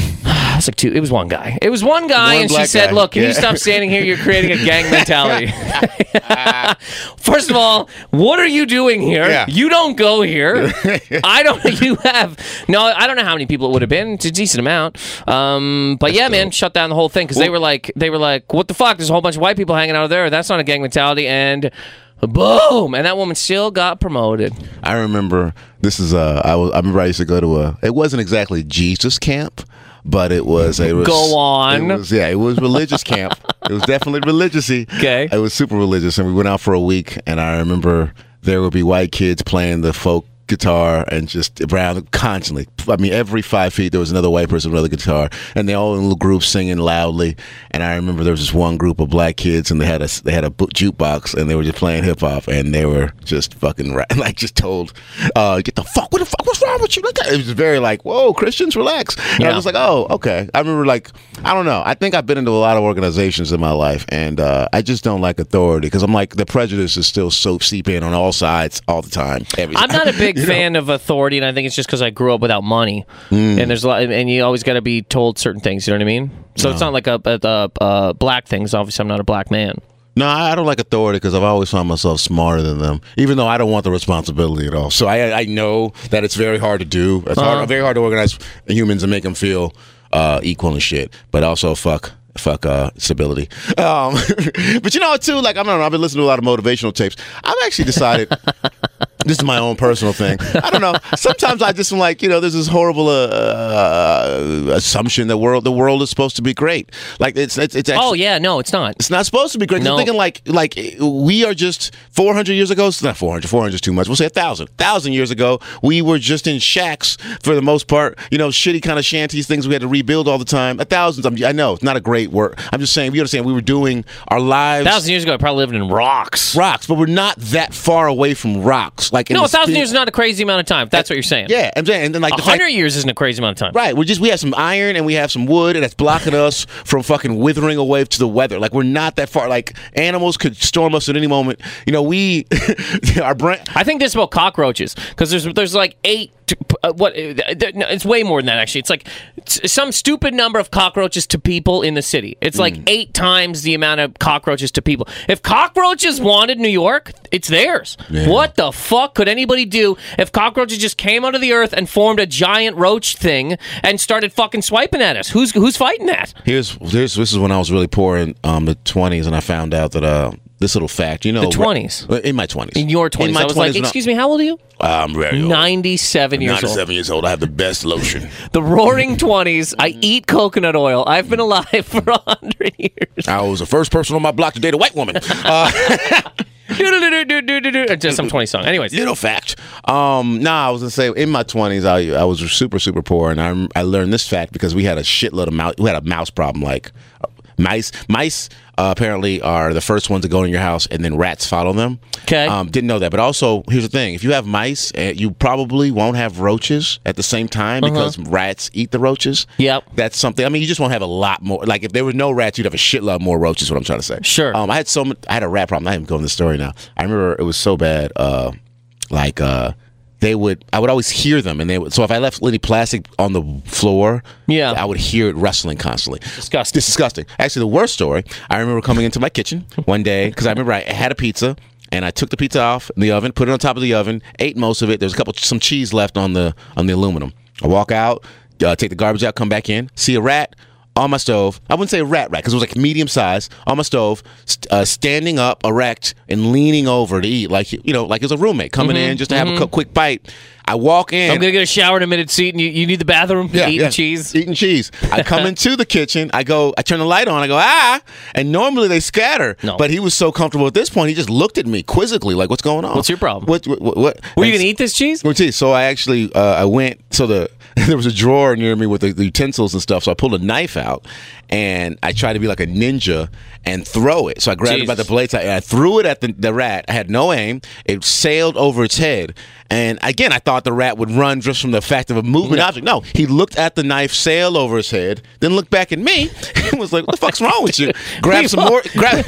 It was like two. It was one guy. It was one guy, one and she said, guy. "Look, can yeah. you stop standing here? You're creating a gang mentality." First of all, what are you doing here? Yeah. You don't go here. I don't. You have no. I don't know how many people it would have been. It's a decent amount. Um, but That's yeah, dope. man, shut down the whole thing because well, they were like, they were like, "What the fuck? There's a whole bunch of white people hanging out there. That's not a gang mentality." And Boom, and that woman still got promoted. I remember this is uh I was I remember I used to go to a it wasn't exactly Jesus camp, but it was it was Go on. It was, yeah, it was religious camp. It was definitely religious-y. Okay. It was super religious, and we went out for a week, and I remember there would be white kids playing the folk guitar and just around constantly. I mean, every five feet there was another white person with another guitar, and they all in little groups singing loudly. And I remember there was this one group of black kids, and they had a they had a bu- jukebox, and they were just playing hip hop, and they were just fucking ra- like just told, uh, "Get the fuck! What the fuck? What's wrong with you?" Like that. It was very like, "Whoa, Christians, relax." And Yeah. I was like, "Oh, okay." I remember like, I don't know. I think I've been into a lot of organizations in my life, and uh, I just don't like authority because I'm like the prejudice is still so seep in on all sides all the time. Every I'm time. not a big You know? fan of authority, and I think it's just because I grew up without money, Mm. and there's a lot, and you always got to be told certain things. You know what I mean? So it's not like a, a, a, a black thing. 'Cause obviously, I'm not a black man. No, I don't like authority because I've always found myself smarter than them, even though I don't want the responsibility at all. So I, I know that it's very hard to do. It's Uh-huh. hard, very hard to organize humans and make them feel uh, equal and shit. But also, fuck. Fuck uh, stability. Um, but you know, too, like, I don't know, I've been listening to a lot of motivational tapes. I've actually decided, this is my own personal thing. I don't know. Sometimes I just am like, you know, there's this horrible uh, uh, assumption that world the world is supposed to be great. Like, it's it's, it's actually, Oh yeah, no, it's not. it's not supposed to be great. No. I'm thinking like like we are just four hundred years ago. It's not four hundred. four hundred is too much. We'll say one thousand. one thousand years ago, we were just in shacks for the most part. You know, shitty kind of shanties, things we had to rebuild all the time. A thousand. I'm, I know it's not a great word. I'm just saying. You understand? We were doing our lives. A thousand years ago, I probably lived in rocks. Rocks, but we're not that far away from rocks. Like in No, the a thousand spe- years is not a crazy amount of time. If that's what you're saying. Yeah, I'm saying, and then like A the fact- hundred years isn't a crazy amount of time. Right, we just we have some iron and we have some wood, and that's blocking us from fucking withering away to the weather. Like we're not that far. Like animals could storm us at any moment. You know, we our brain. I think this is about cockroaches because there's there's like eight. To, uh, what? Uh, there- no, it's way more than that. Actually, it's like it's some stupid number of cockroaches to people in the city. It's like eight times the amount of cockroaches to people. If cockroaches wanted New York, it's theirs. Yeah. What the fuck could anybody do if cockroaches just came out of the earth and formed a giant roach thing and started fucking swiping at us? Who's who's fighting that? Here's here's this is when I was really poor in um, the twenties, and I found out that uh this little fact, you know, The twenties? in my twenties, In your twenties, in my I was like, twenties, when I- excuse me, how old are you? I'm very old. Ninety-seven years old. ninety-seven years old. I have the best lotion. The roaring twenties. I eat coconut oil. I've been alive for a hundred years. I was the first person on my block to date a white woman. Uh, Just some twenty song. Anyways, little fact. Um, nah, I was gonna say in my twenties, I I was super super poor, and I I learned this fact because we had a shitload of mouse. We had a mouse problem. Like uh, mice, mice uh, apparently are the first ones to go in your house, and then rats follow them. 'Kay. Um, didn't know that, but also here's the thing: if you have mice, uh, you probably won't have roaches at the same time because rats eat the roaches. Yep. That's something. I mean, you just won't have a lot more. Like if there was no rats, you'd have a shitload more roaches. What I'm trying to say. Sure. Um, I had so much. I had a rat problem. I haven't going the story now. I remember it was so bad. Uh, like uh, they would. I would always hear them, and they would. So if I left any plastic on the floor, Yeah. I would hear it rustling constantly. Disgusting. It's disgusting. Actually, the worst story. I remember coming into my kitchen one day because I remember I had a pizza. And I took the pizza off in the oven, put it on top of the oven, ate most of it. There's a couple, some cheese left on the on the aluminum. I walk out, uh, take the garbage out, come back in, see a rat on my stove. I wouldn't say a rat rat because it was like medium size on my stove, st- uh, standing up erect and leaning over to eat, like you know, like it was a roommate coming in just to have a cu- quick bite. I walk in. I'm gonna get a shower in a minute seat, and you, you need the bathroom. Eating cheese. Eating cheese. I come into the kitchen. I go. I turn the light on. I go ah, and normally they scatter. No. But he was so comfortable at this point. He just looked at me quizzically, like, "What's going on? What's your problem? What? What? what, what? Were you And- gonna eat this cheese? Well, geez, so I actually uh, I went. So the there was a drawer near me with the, the utensils and stuff. So I pulled a knife out and I tried to be like a ninja and throw it. So I grabbed it by the Jesus. blades and I threw it at the, the rat. I had no aim. It sailed over its head. And again, I thought the rat would run just from the fact of a moving object. No, he looked at the knife sail over his head, then looked back at me and was like, "What the fuck's wrong with you?" Grabbed some more. Grab,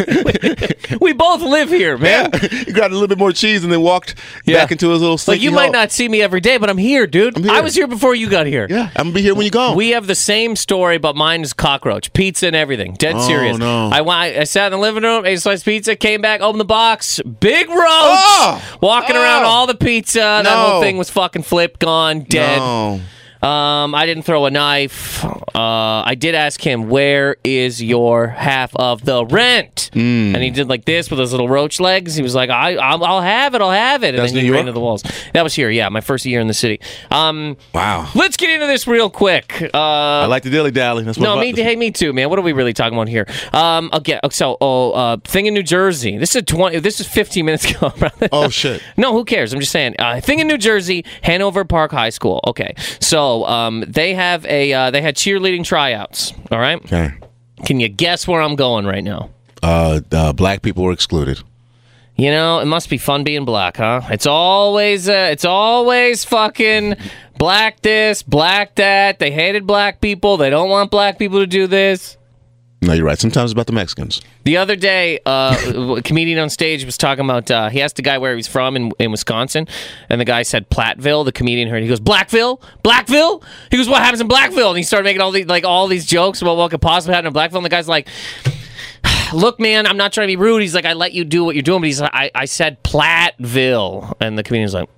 We both live here, man. yeah, he grabbed a little bit more cheese and then walked Yeah. back into his little. Like slinky you might hole. not see me every day, but I'm here, dude. I'm here. I was here before you got here. Yeah, I'm gonna be here when you go. We have the same story, but mine is cockroach, pizza, and everything. Dead Oh, serious. no. I went. I sat in the living room, ate a slice of pizza, came back, opened the box, big roach, Oh! walking Oh! around all the pizza. That No. whole thing was fucking flipped, gone, dead. No. Um, I didn't throw a knife. Uh, I did ask him, where is your half of the rent? Mm. And he did like this with his little roach legs. He was like, I, I'll, I'll have it, I'll have it. And That's then he New ran York? into the walls. That was here, yeah, my first year in the city. Um, Wow. Let's get into this real quick. Uh, I like the dilly dally. That's what no, I'm me, about to- hey, me too, man. What are we really talking about here? Um, okay, so, oh, uh, thing in New Jersey. This is a twenty. This is fifteen minutes ago. Oh, shit. No, who cares? I'm just saying. Uh, thing in New Jersey, Hanover Park High School. Okay, so um, they have a uh, they had cheerleading tryouts. All right. Okay. Can you guess where I'm going right now? Uh, uh, black people were excluded. You know, it must be fun being black, huh? It's always, uh, it's always fucking black this, black that. They hated black people. They don't want black people to do this. No, you're right. Sometimes it's about the Mexicans. The other day, uh, a comedian on stage was talking about, uh, he asked the guy where he's from in, in Wisconsin, and the guy said Platteville. The comedian heard, he goes, Blackville? Blackville? He goes, what happens in Blackville? And he started making all these, like, all these jokes about what could possibly happen in Blackville, and the guy's like, look, man, I'm not trying to be rude. He's like, I let you do what you're doing, but he's like, I, I said Platteville. And the comedian's like,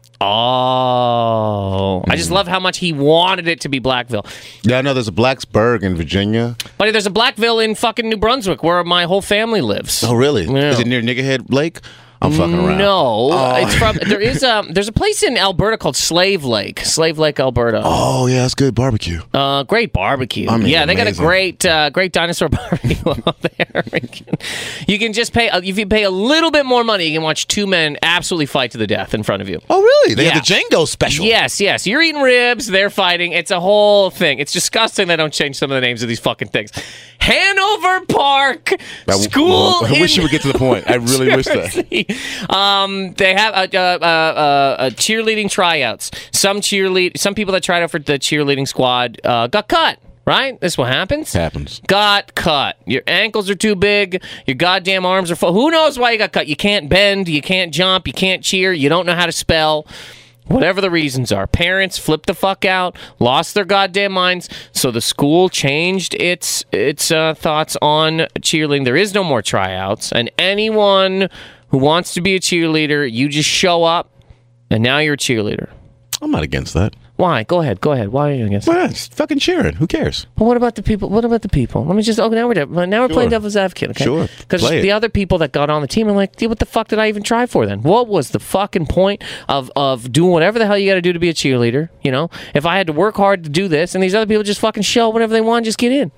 oh. I just love how much he wanted it to be Blackville. Yeah, I know there's a Blacksburg in Virginia. But there's a Blackville in fucking New Brunswick where my whole family lives. Oh, really? Yeah. Is it near Niggerhead Lake? I'm fucking around. No, Oh. it's from. There is a. There's a place in Alberta called Slave Lake, Slave Lake, Alberta. Oh, yeah, that's good barbecue. Uh, great barbecue. I mean, yeah, they got a amazing. great, uh, great dinosaur barbecue up there. You can just pay if you pay a little bit more money, you can watch two men absolutely fight to the death in front of you. Oh, really? They Yeah. have the Django special. Yes, yes. You're eating ribs. They're fighting. It's a whole thing. It's disgusting they don't change some of the names of these fucking things. Hanover Park I, School. well, I wish in you would get to the point. I really wish that. Jersey. Um, they have a, uh, uh, uh, uh, cheerleading tryouts. Some cheerlead, some people that tried out for the cheerleading squad uh, got cut. Right? This is what happens. Happens. Got cut. Your ankles are too big. Your goddamn arms are full. Who knows why you got cut? You can't bend. You can't jump. You can't cheer. You don't know how to spell. Whatever the reasons are. Parents flipped the fuck out, lost their goddamn minds, so the school changed its its uh, thoughts on cheerleading. There is no more tryouts, and anyone who wants to be a cheerleader, you just show up, and now you're a cheerleader. I'm not against that. Why? Go ahead. Go ahead. Why are you against Why that? not? Just fucking cheering. Who cares? Well, what about the people? What about the people? Let me just. Oh, now we're now we're Sure. playing devil's advocate. Okay? Sure. Because Play it. the other people that got on the team are like, "Dude, what the fuck did I even try for then? What was the fucking point of of doing whatever the hell you got to do to be a cheerleader? You know, if I had to work hard to do this, and these other people just fucking show whenever they want, just get in."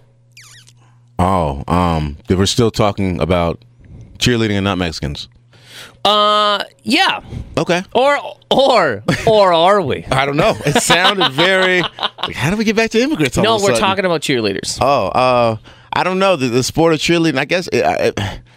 Oh, um, they were still talking about cheerleading and not Mexicans. Uh, yeah. Okay. Or or or are we? I don't know. It sounded very. Like, how do we get back to immigrants? all No, of a we're sudden? talking about cheerleaders. Oh, uh, I don't know the, the sport of cheerleading. I guess. It, it,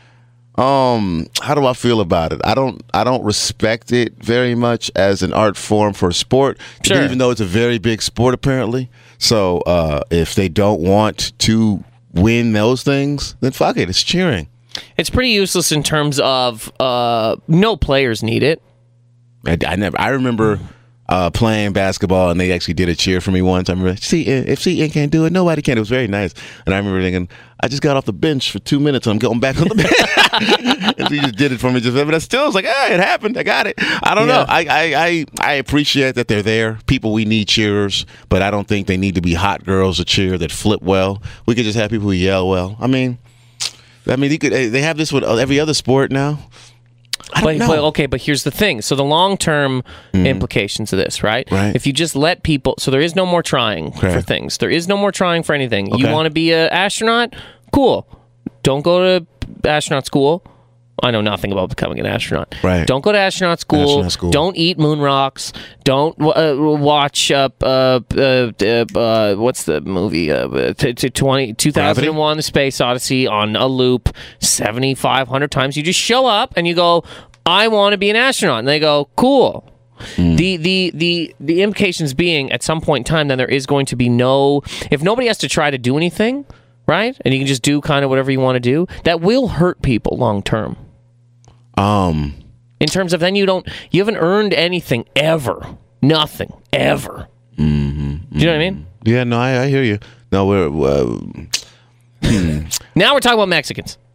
um, how do I feel about it? I don't. I don't respect it very much as an art form for sport. Sure. Even though it's a very big sport, apparently. So, uh, if they don't want to win those things, then fuck it. It's cheering. It's pretty useless in terms of uh, no players need it. I, I never. I remember uh, playing basketball, and they actually did a cheer for me once. I remember, see, if C N can't do it, nobody can. It was very nice. And I remember thinking, I just got off the bench for two minutes, and I'm going back on the bench. And he just did it for me. Just, but I still was like, hey, it happened. I got it. I don't Yeah. know. I, I, I, I appreciate that they're there. People, we need cheerers, but I don't think they need to be hot girls to cheer that flip well. We could just have people who yell well. I mean, I mean, you could. They have this with every other sport now. I don't But, know. but okay, but here's the thing. So the long-term implications of this, right? Right. If you just let people, so there is no more trying Okay. for things. There is no more trying for anything. You Okay. want to be an astronaut? Cool. Don't go to astronaut school. I know nothing about becoming an astronaut. Right. Don't go to astronaut school. Astronaut school. Don't eat moon rocks. Don't uh, watch uh, uh, uh, uh, what's the movie? Uh, t- t- twenty, two thousand one, The Space Odyssey on a loop seventy-five hundred times. You just show up and you go, I want to be an astronaut. And they go, cool. Hmm. The, the the the implications being at some point in time, then there is going to be no, if nobody has to try to do anything, right? And you can just do kind of whatever you want to do, that will hurt people long term. Um. In terms of then you don't, you haven't earned anything ever. Nothing. Ever. Mm-hmm, Do you know what I mean? Yeah, no, I, I hear you. No, we're uh, Now we're talking about Mexicans.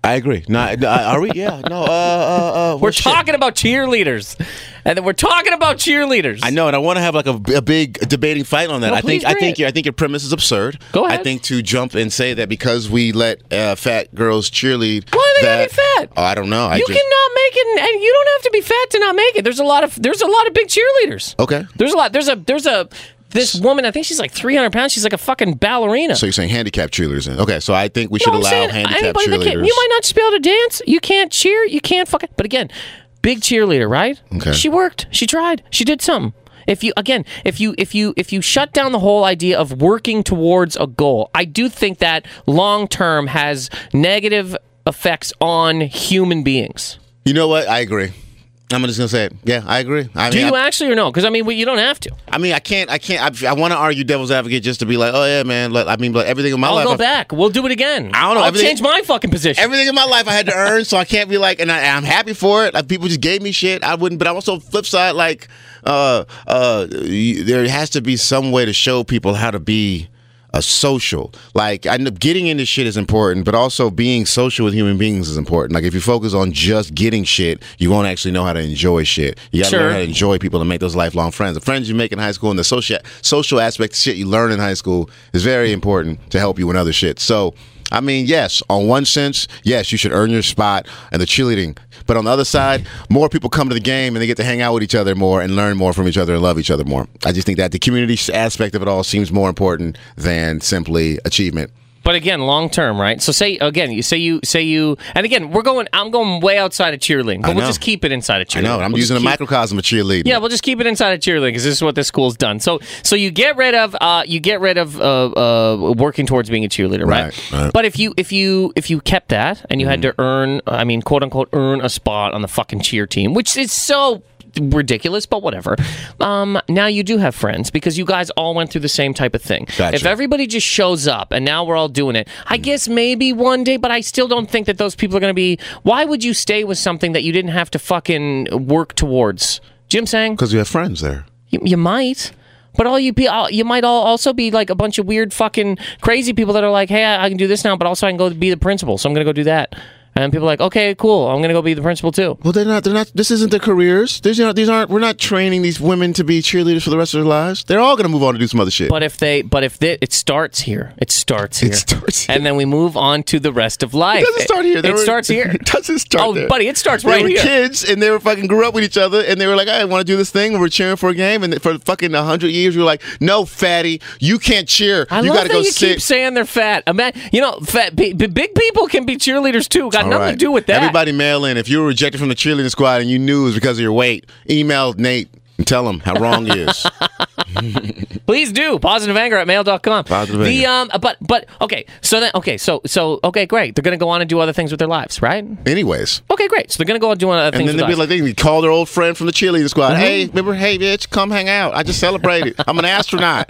I agree. No, are we? Yeah. No. Uh. Uh. uh we're shit. talking about cheerleaders, and then we're talking about cheerleaders. I know, and I want to have like a, a big debating fight on that. No, I think. please I bring think. it. Your, I think your premise is absurd. Go ahead. I think to jump and say that because we let uh, fat girls cheerlead. Why are they that, gotta be fat? Oh, I don't know. I you just, cannot make it, and you don't have to be fat to not make it. There's a lot of there's a lot of big cheerleaders. Okay. There's a lot. There's a there's a this woman. I think she's like three hundred pounds. She's like a fucking ballerina. So you're saying handicapped cheerleaders? Then. Okay. So I think we should no, I'm allow saying handicapped anybody that cheerleaders. can, you might not just be able to dance. You can't cheer. You can't fucking. But again, big cheerleader, right? Okay. She worked. She tried. She did something. If you again, if you if you if you shut down the whole idea of working towards a goal, I do think that long term has negative effects on human beings. You know what? I agree. I'm just gonna say it. Yeah, I agree. I Do mean, you I, actually or no? Because I mean, well, you don't have to. I mean, I can't. I can't. I, I want to argue devil's advocate just to be like, oh yeah, man. Like, I mean, but everything in my I'll life. go I, back. We'll do it again. I don't know, I'll everything- change my fucking position. Everything in my life I had to earn, so I can't be like, and, I, and I'm happy for it. Like people just gave me shit. I wouldn't, but I'm also flip side. Like, uh, uh, you, there has to be some way to show people how to be a social. Like, I know getting into shit is important, but also being social with human beings is important. Like, if you focus on just getting shit, you won't actually know how to enjoy shit. You gotta Sure. learn how to enjoy people and make those lifelong friends. The friends you make in high school and the social social aspect of shit you learn in high school is very important to help you in other shit. So, I mean, yes, on one sense, yes, you should earn your spot in the cheerleading. But on the other side, more people come to the game and they get to hang out with each other more and learn more from each other and love each other more. I just think that the community aspect of it all seems more important than simply achievement. But again, long term, right? So say again, you say you say you, and again, we're going. I'm going way outside of cheerleading, but I we'll know. just keep it inside of cheerleading. I know. I'm We'll using a just keep- microcosm of cheerleading. Yeah, we'll just keep it inside of cheerleading because this is what this school's done. So, so you get rid of, uh, you get rid of uh, uh, working towards being a cheerleader, right? Right, right. But if you, if you, if you kept that and you had to earn, I mean, quote unquote, earn a spot on the fucking cheer team, which is so ridiculous, but whatever. Um, now you do have friends because you guys all went through the same type of thing. Gotcha. If everybody just shows up and now we're all doing it, I guess maybe one day, but I still don't think that those people are going to be. Why would you stay with something that you didn't have to fucking work towards? Jim saying? Because you have friends there. You, you might. But all you be, all, you might all also be like a bunch of weird fucking crazy people that are like, hey, I, I can do this now, but also I can go be the principal, so I'm going to go do that. And people are like, okay, cool, I'm going to go be the principal too. Well, they're not. They're not. This isn't their careers. These aren't. These aren't. We're not training these women to be cheerleaders for the rest of their lives. They're all going to move on to do some other shit. But if they, but if they, it starts here, it starts here, It starts here. and then we move on to the rest of life. It doesn't start here. They It were- starts here. It doesn't start Oh, there. buddy, it starts They right were here. kids, and they were fucking grew up with each other, and they were like, I want to do this thing. And we're cheering for a game, and for fucking a hundred years, we were like, no, fatty, you can't cheer. I you love got to that go you sit. keep saying they're fat. I mean, you know, fat, b- b- big people can be cheerleaders too. Got All nothing right. to do with that. Everybody mail in. If you were rejected from the cheerleading squad and you knew it was because of your weight, email Nate and tell him how wrong he is. Please do. Positive anger at mail dot com. Positive the, anger. um, but, but, okay. So then, okay. So, so, okay, great. They're going to go on and do other things with their lives, right? Anyways. Okay, great. So they're going to go on and do other And things then with they'd be their like, lives. they can call their old friend from the cheerleading squad. Mm-hmm. Hey, remember, hey, bitch, come hang out. I just celebrated. I'm an astronaut.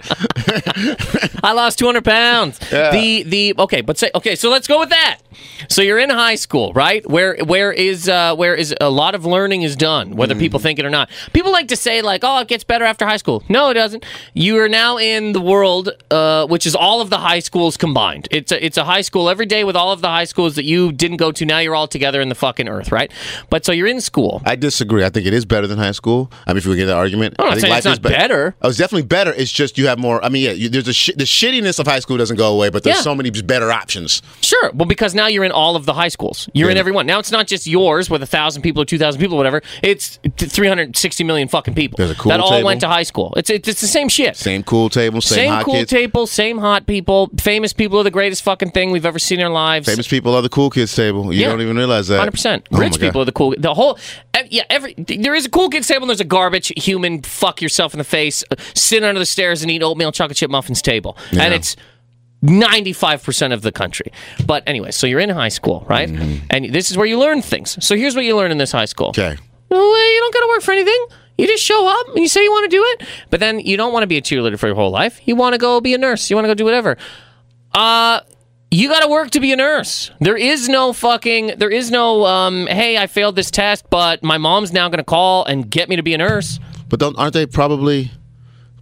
I lost two hundred pounds. Yeah. The, the, okay, but say, okay, so let's go with that. So you're in high school, right? Where, where is, uh, where is a lot of learning is done, whether people think it or not. People like to say like, oh, it gets better after high school. No, it doesn't. You are now in the world, uh, which is all of the high schools combined. It's a, it's a high school every day with all of the high schools that you didn't go to. Now you're all together in the fucking earth, right? But so you're in school. I disagree. I think it is better than high school. I mean, if we get that argument, I'm not I think saying life it's not is be- better. Oh, it's definitely better. It's just you have more. I mean, yeah, you, there's a sh- the shittiness of high school doesn't go away, but there's Yeah. so many better options. Sure. Well, because now you're in all of the high schools. You're in Yeah. every one. Now it's not just yours with a thousand people or two thousand people, or whatever. It's three hundred sixty million fucking people There's a cool that all table. went to high school. It's it's, it's the same shit. Same cool table, same, Same hot cool kids. table, same hot people. Famous people are the greatest fucking thing we've ever seen in our lives. Famous people are the cool kids table. You Yeah. don't even realize that. one hundred percent. Oh my Rich God. people are the cool. The whole, eh, yeah. Every there is a cool kids table and there's a garbage human fuck yourself in the face, uh, sit under the stairs and eat oatmeal chocolate chip muffins table, Yeah. and it's ninety-five percent of the country. But anyway, so you're in high school, right? Mm-hmm. And this is where you learn things. So here's what you learn in this high school. Okay. No way, you don't got to work for anything. You just show up and you say you want to do it, but then you don't want to be a cheerleader for your whole life. You want to go be a nurse. You want to go do whatever. Uh, you got to work to be a nurse. There is no fucking, there is no, um, hey, I failed this test, but my mom's now going to call and get me to be a nurse. But don't aren't they probably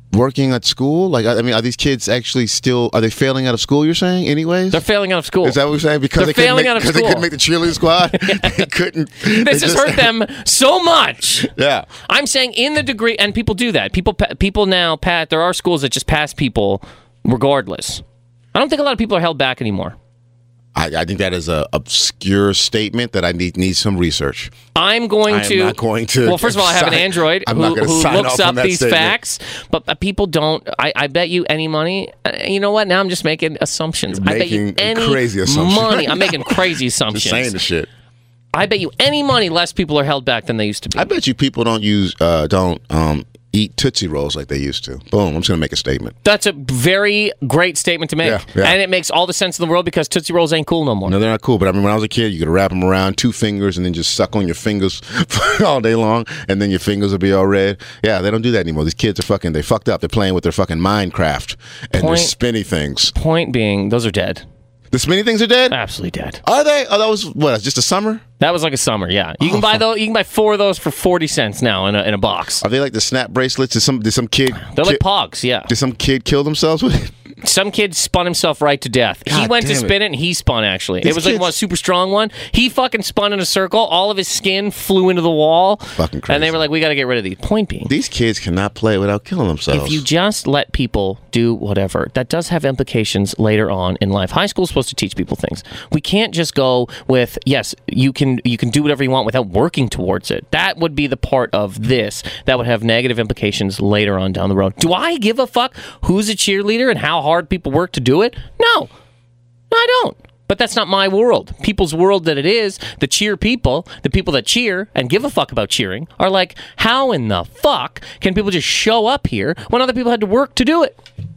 working at school? Like, I I mean, are these kids actually still, are they failing out of school, you're saying, anyways? They're failing out of school. Is that what you're saying? Because They're they failing make, out of Because school. they couldn't make the cheerleading squad? They couldn't. This they has just- hurt them so much. Yeah. I'm saying in the degree, and people do that. People, pa- people now, Pat, there are schools that just pass people regardless. I don't think a lot of people are held back anymore. I, I think that is a obscure statement that I need need some research. I'm going I am to. not going to Well, first of all, I have an sign- Android I'm who, not gonna who sign looks off on up that these statement. facts, but uh, people don't. I, I bet you any money. Uh, you know what? Now I'm just making assumptions. You're I bet you making any crazy assumptions. money. I'm making crazy assumptions. Just saying the shit. I bet you any money less people are held back than they used to be. I bet you people don't use uh, don't um, eat Tootsie Rolls like they used to. Boom! I'm just gonna make a statement. That's a very great statement to make, Yeah, yeah. and it makes all the sense in the world because Tootsie Rolls ain't cool no more. No, they're not cool. But I mean, when I was a kid, you could wrap them around two fingers and then just suck on your fingers all day long, and then your fingers would be all red. Yeah, they don't do that anymore. These kids are fucking. They fucked up. They're playing with their fucking Minecraft and Point- their spinny things. Point being, those are dead. The spinny things are dead. Absolutely dead. Are they? Oh, that was what? Just a summer? That was like a summer, yeah. You Oh, can buy those. You can buy four of those for forty cents now in a in a box. Are they like the snap bracelets? Did some did some kid? They're like ki- Pogs, yeah. Did some kid kill themselves with it? Some kid spun himself right to death. he God went to damn it. spin it, and he spun, actually. These it was like kids- one super strong one. He fucking spun in a circle. All of his skin flew into the wall. Fucking And they crazy. were like, we got to get rid of these. Point being, These kids cannot play without killing themselves. if you just let people do whatever, that does have implications later on in life. High school is supposed to teach people things. We can't just go with, yes, you can you can do whatever you want without working towards it. That would be the part of this that would have negative implications later on down the road. Do I give a fuck who's a cheerleader and how hard people work to do it? No. No, I don't. But that's not my world. People's world that it is, the cheer people, the people that cheer and give a fuck about cheering, are like, how in the fuck can people just show up here when other people had to work to do it?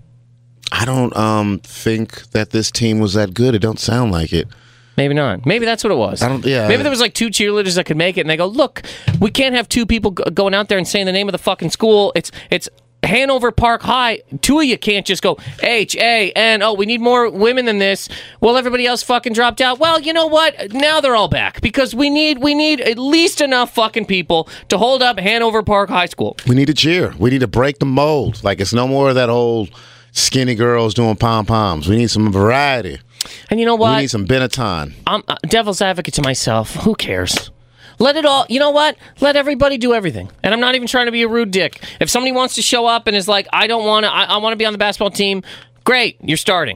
I don't um think that this team was that good. It don't sound like it. Maybe not. Maybe that's what it was. I don't- yeah. Maybe there was like two cheerleaders that could make it, and they go, look, we can't have two people go- going out there and saying the name of the fucking school. It's it's Hanover Park High. Two of you can't just go H A N. Oh, we need more women than this. Well, everybody else fucking dropped out. Well, you know what? Now they're all back because we need we need at least enough fucking people to hold up Hanover Park High School. We need to cheer. We need to break the mold. Like, it's no more of that old skinny girls doing pom poms. We need some variety. And you know We what? need some Benetton. I'm uh, devil's advocate to myself. Who cares? Let it all, you know what? Let everybody do everything. And I'm not even trying to be a rude dick. If somebody wants to show up and is like, I don't want to, I, I want to be on the basketball team, great, you're starting.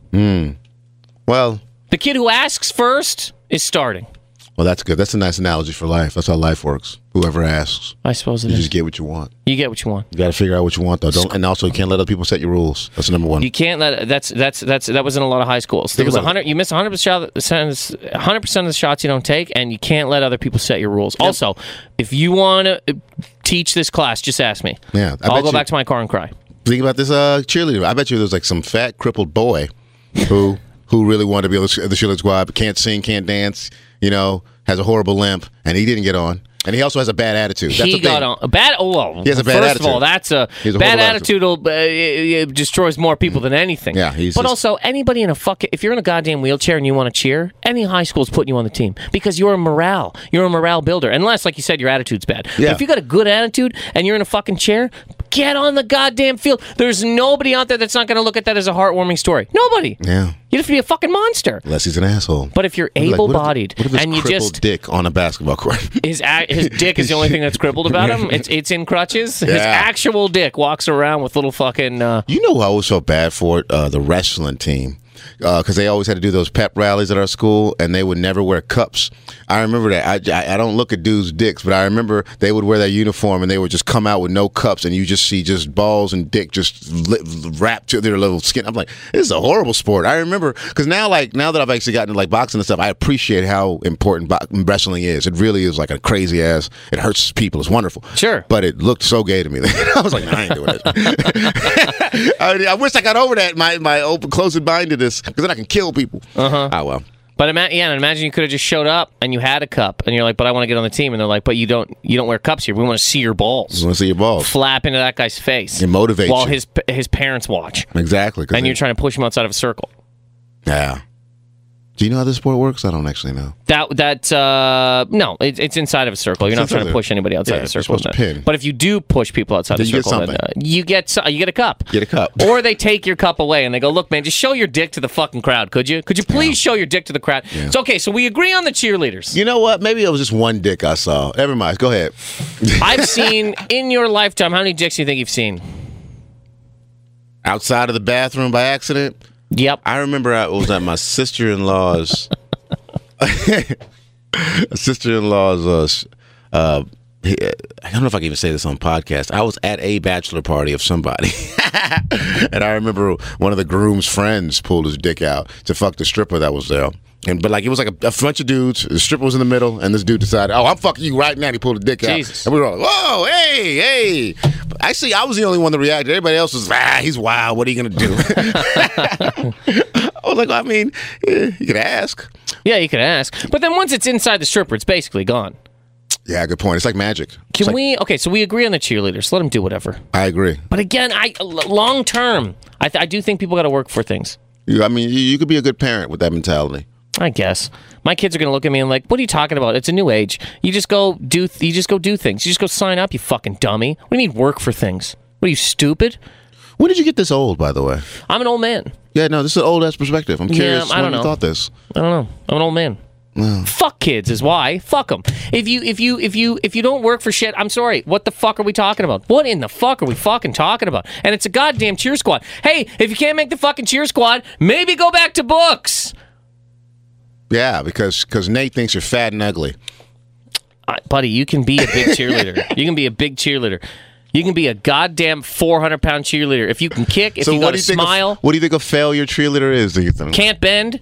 Well, The kid who asks first is starting. well, that's good. That's a nice analogy for life. That's how life works. Whoever asks, I suppose it you is. just get what you want. You get what you want. You got to figure out what you want, though. Don't, and also, you can't let other people set your rules. That's number one. You can't let that's that's that's that was in a lot of high schools. There Think was a about it. hundred. You miss a hundred percent, hundred percent of the shots you don't take, and you can't let other people set your rules. Also, if you want to teach this class, just ask me. Yeah, I I'll bet go you- back to my car and cry. Think about this uh, cheerleader. I bet you there's like some fat, crippled boy who who really wanted to be on the the cheerleader squad, but can't sing, can't dance, you know, has a horrible limp, and he didn't get on. And he also has a bad attitude. That's he the thing. got on a bad. Oh, well, He has a bad first attitude. of all, that's a, He has a bad horrible attitude. Will, uh, it, it destroys more people than anything. Yeah, he's but just- also anybody in a fucking if you're in a goddamn wheelchair and you want to cheer, any high school's putting you on the team because you're a morale. You're a morale builder. Unless, like you said, your attitude's bad. Yeah. But if you got a good attitude and you're in a fucking chair, get on the goddamn field. There's nobody out there that's not going to look at that as a heartwarming story. Nobody. Yeah. You have to be a fucking monster. Unless he's an asshole. But if you're I'd be like, what if the- able-bodied what if this and you crippled just dick on a basketball court. his a- his dick is the only thing that's crippled about him. It's it's in crutches. His Yeah. actual dick walks around with little fucking. Uh, You know who I always felt bad for? Uh, the wrestling team. Because they always had to do those pep rallies at our school, and they would never wear cups. I remember that. I, I, I don't look at dudes' dicks, but I remember they would wear their uniform, and they would just come out with no cups, and you just see just balls and dick just li- wrapped to their little skin. I'm like, this is a horrible sport. I remember, because now, like, now that I've actually gotten to, like, boxing and stuff, I appreciate how important bo- wrestling is. It really is, like, a crazy ass. It hurts people. It's wonderful. Sure. But it looked so gay to me. I was like, nah, I ain't doing this. I, I wish I got over that, my, my open, closing mind to this, because then I can kill people. Uh-huh. Oh, well. but ima- yeah, and imagine you could have just showed up and you had a cup, and you're like, "But I want to get on the team," and they're like, "But you don't you don't wear cups here. We want to see your balls." You want to see your balls. Flap into that guy's face. It motivates while you. his his parents watch, Exactly. 'cause and they- you're trying to push him outside of a circle. Yeah. Do you know how this sport works? I don't actually know. That that uh, no, it, it's inside of a circle. You're It's not trying to inside push anybody outside yeah, of a you're circle. supposed to pin. But if you do push people outside Then the you get circle, then, uh, you get so- you get a cup. Get a cup. Or they take your cup away and they go, look, man, just show your dick to the fucking crowd, could you? Could you please show your dick to the crowd? Yeah. It's okay. So we agree on the cheerleaders. You know what? Maybe it was just one dick I saw. Never mind. Go ahead. I've seen in your lifetime. How many dicks do you think you've seen? Outside of the bathroom by accident. Yep. I remember I was at my sister-in-law's. sister-in-law's. Uh, sh- uh, he- I don't know if I can even say this on podcast. I was at a bachelor party of somebody, and I remember one of the groom's friends pulled his dick out to fuck the stripper that was there. And but like it was like a, a bunch of dudes. The stripper was in the middle, and this dude decided, "Oh, I'm fucking you right now." And he pulled the dick Jesus. out, and we were all like, "Whoa, hey, hey!" But actually, I was the only one that reacted. Everybody else was, "Ah, he's wild. What are you gonna do?" I was like, I mean, eh, you could ask. Yeah, you could ask. But then once it's inside the stripper, it's basically gone. Yeah, good point. It's like magic. Can It's like- we? Okay, so we agree on the cheerleaders. Let them do whatever. I agree. But again, I long term, I, th- I do think people got to work for things. You, I mean, you, you could be a good parent with that mentality. I guess my kids are gonna look at me and like, "What are you talking about? It's a new age. You just go do. Th- you just go do things. You just go sign up. You fucking dummy. What do you mean work for things? What are you stupid? When did you get this old, by the way? I'm an old man. Yeah, no, this is an old ass perspective. I'm curious. I don't when know. you thought this. I don't know. I'm an old man. Fuck kids is why. Fuck them. If you if you if you if you don't work for shit, I'm sorry. What the fuck are we talking about? What in the fuck are we fucking talking about? And it's a goddamn cheer squad. Hey, if you can't make the fucking cheer squad, maybe go back to books. Yeah, because because Nate thinks you're fat and ugly. Uh, buddy, you can be a big cheerleader. You can be a big cheerleader. You can be a goddamn four hundred pound cheerleader if you can kick. If So you what got do a you think? smile, A, what do you think a failure cheerleader is? Do you think? can't bend.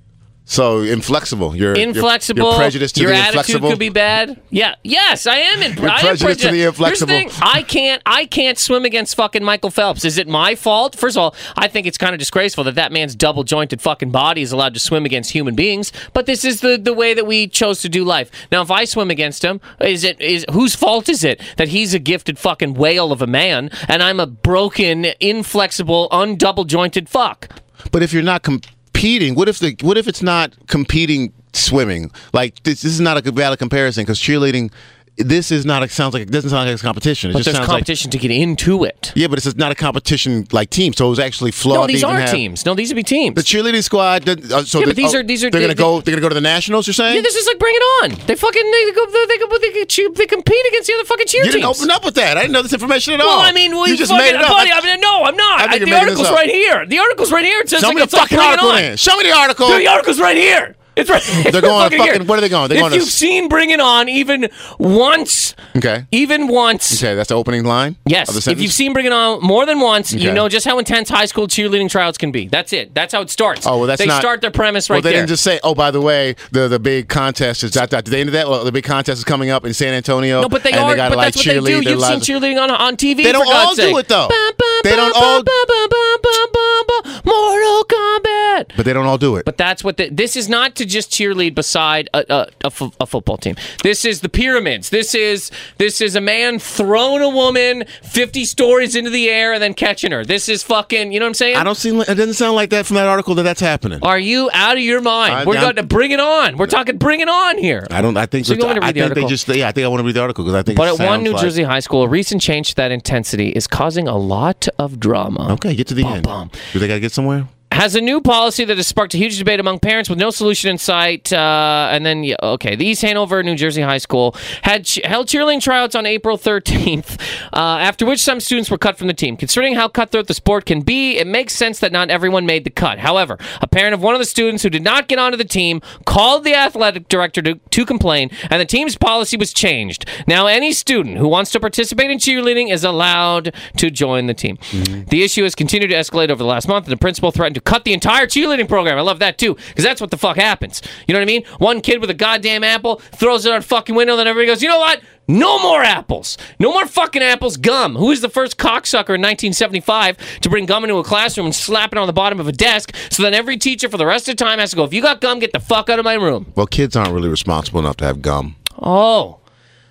So inflexible. You're Inflexible. You're, you're prejudiced to your the attitude inflexible. could be bad. Yeah. Yes, I am. In, You're I am prejudiced to the inflexible. Here's the thing. I can't. I can't swim against fucking Michael Phelps. Is it my fault? First of all, I think it's kind of disgraceful that that man's double jointed fucking body is allowed to swim against human beings. But this is the the way that we chose to do life. Now, if I swim against him, is it is whose fault is it that he's a gifted fucking whale of a man and I'm a broken, inflexible, undouble jointed fuck? But if you're not competing, what if the what if it's not competing swimming? Like this, this is not a valid comparison because cheerleading. This is not. A, sounds like it doesn't sound like it's competition. It But just there's sounds competition to get into it. like yeah, but it's not a competition like team. So it was actually flawed. No, these to even are have- teams. No, these would be teams. The cheerleading squad. did- Uh, so Yeah, the- but these oh, are- these are- They're gonna they- go. They're gonna go to the nationals. You're saying? Yeah, this is like Bring It On. They fucking they go they go they, they, cheer, they compete against the other fucking cheer you didn't teams. open up with that. I didn't know this information at all. Well, I mean, well, you just fucking, made it up. buddy. I mean, no, I'm not. I think I, you're the making this article's up. right here. The article's right here. It says Show like, me the it's like fucking Bring It article. On. Then. Show me the article. The article's right here. It's right. It's They're going fucking fucking- here. where are they going? They're if going to you've s- seen Bring It On even once, Okay. even once. Okay, that's the opening line. Yes, Of the if sentence? you've seen Bring It On more than once, you Okay. know just how intense high school cheerleading tryouts can be. That's it. That's how it starts. Oh well, that's they not. start their premise right well, they there. didn't just say, "Oh, by the way, the the big contest is dot dot." Did they end that? Well, the big contest is coming up in San Antonio. No, but they and are. They gotta, but like, that's what they do. cheerlead their You've seen lives. cheerleading on on T V. They don't for God's all do sake. it, though. Ba, ba, They ba, don't ba, all- ba, ba, ba, ba, ba, ba. Mortal Kombat. But they don't all do it. But that's what the, this is not to just cheerlead beside a, a, a, fo- a football team. This is the pyramids. This is this is a man throwing a woman fifty stories into the air and then catching her. This is fucking. You know what I'm saying? I don't seem. Like, it doesn't sound like that from that article that that's happening. Are you out of your mind? I- We're I'm- going to bring it on. We're talking bring it on here. I don't. I think. So you want me to I read the think they article? just. Yeah, I think I want to read the article because I think. But it at one sounds New like- Jersey high school, a recent change to that intensity is causing a lot of drama. Okay, get to the end. bum. Do they got to get somewhere? Has a new policy that has sparked a huge debate among parents with no solution in sight. Uh, and then, yeah, okay, the East Hanover, New Jersey high school had ch- held cheerleading tryouts on April thirteenth, uh, after which some students were cut from the team. Considering how cutthroat the sport can be, it makes sense that not everyone made the cut. However, a parent of one of the students who did not get onto the team called the athletic director to, to complain, and the team's policy was changed. Now, any student who wants to participate in cheerleading is allowed to join the team. Mm-hmm. The issue has continued to escalate over the last month, and the principal threatened to cut the entire cheerleading program. I love that too, because that's what the fuck happens. You know what I mean? One kid with a goddamn apple throws it out a fucking window, then everybody goes, you know what? No more apples. No more fucking apples. Gum. Who is the first cocksucker in nineteen seventy-five to bring gum into a classroom and slap it on the bottom of a desk so then every teacher for the rest of the time has to go, if you got gum, get the fuck out of my room. Well, kids aren't really responsible enough to have gum. Oh.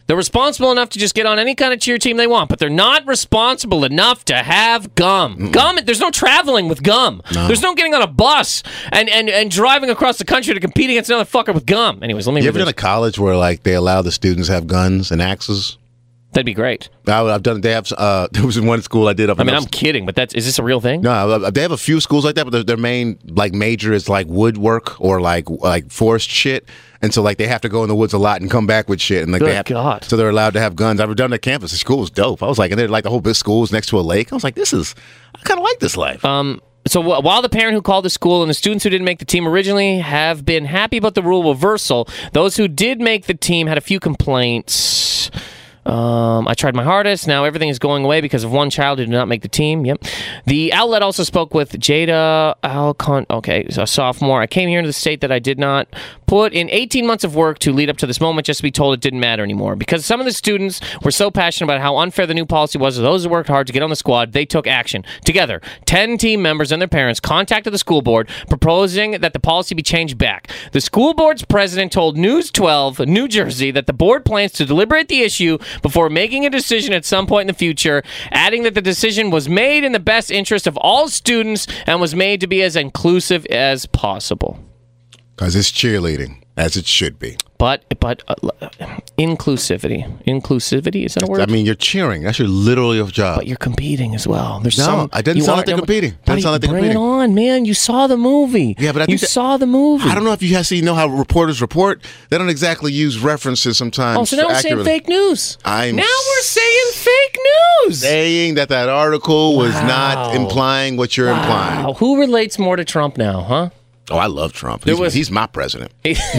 They're responsible enough to just get on any kind of cheer team they want, but they're not responsible enough to have gum. Mm-mm. Gum, there's no traveling with gum. No. There's no getting on a bus and, and, and driving across the country to compete against another fucker with gum. Anyways, let me... You ever done a college where like they allow the students to have guns and axes? That'd be great. I, I've done. They have. Uh, there was in one school I did. Up I mean, I'm kidding, but that's is this a real thing? No, they have a few schools like that, but their, their main like major is like woodwork or like like forest shit, and so like they have to go in the woods a lot and come back with shit, and like Good they have, God. So they're allowed to have guns. I've done it at campus. The school was dope. I was like, and they're like the whole big school was next to a lake. I was like, this is. I kind of like this life. Um. So w- while the parent who called the school and the students who didn't make the team originally have been happy about the rule reversal, those who did make the team had a few complaints. Um, I tried my hardest. Now everything is going away because of one child who did not make the team. Yep. The outlet also spoke with Jada Alcon. Okay, so a sophomore. I came here into the state that I did not put in eighteen months of work to lead up to this moment just to be told it didn't matter anymore. Because some of the students were so passionate about how unfair the new policy was to those who worked hard to get on the squad, they took action. Together, ten team members and their parents contacted the school board proposing that the policy be changed back. The school board's president told News twelve, New Jersey, that the board plans to deliberate the issue before making a decision at some point in the future, adding that the decision was made in the best interest of all students and was made to be as inclusive as possible. Because it's cheerleading, as it should be. But but uh, inclusivity, inclusivity is that a word? I mean, you're cheering. That's your literally your job. But you're competing as well. There's no, some. I didn't sound like they're competing. Doesn't sound like they're bring competing. Bring it on, man. You saw the movie. Yeah, but I you think that, saw the movie. I don't know if you actually know how reporters report. They don't exactly use references sometimes. Oh, so now we're accurately. saying fake news. I'm now we're saying fake news. Saying that that article was wow. not implying what you're wow. implying. Who relates more to Trump now, huh? Oh, I love Trump. He's, was, he's my president.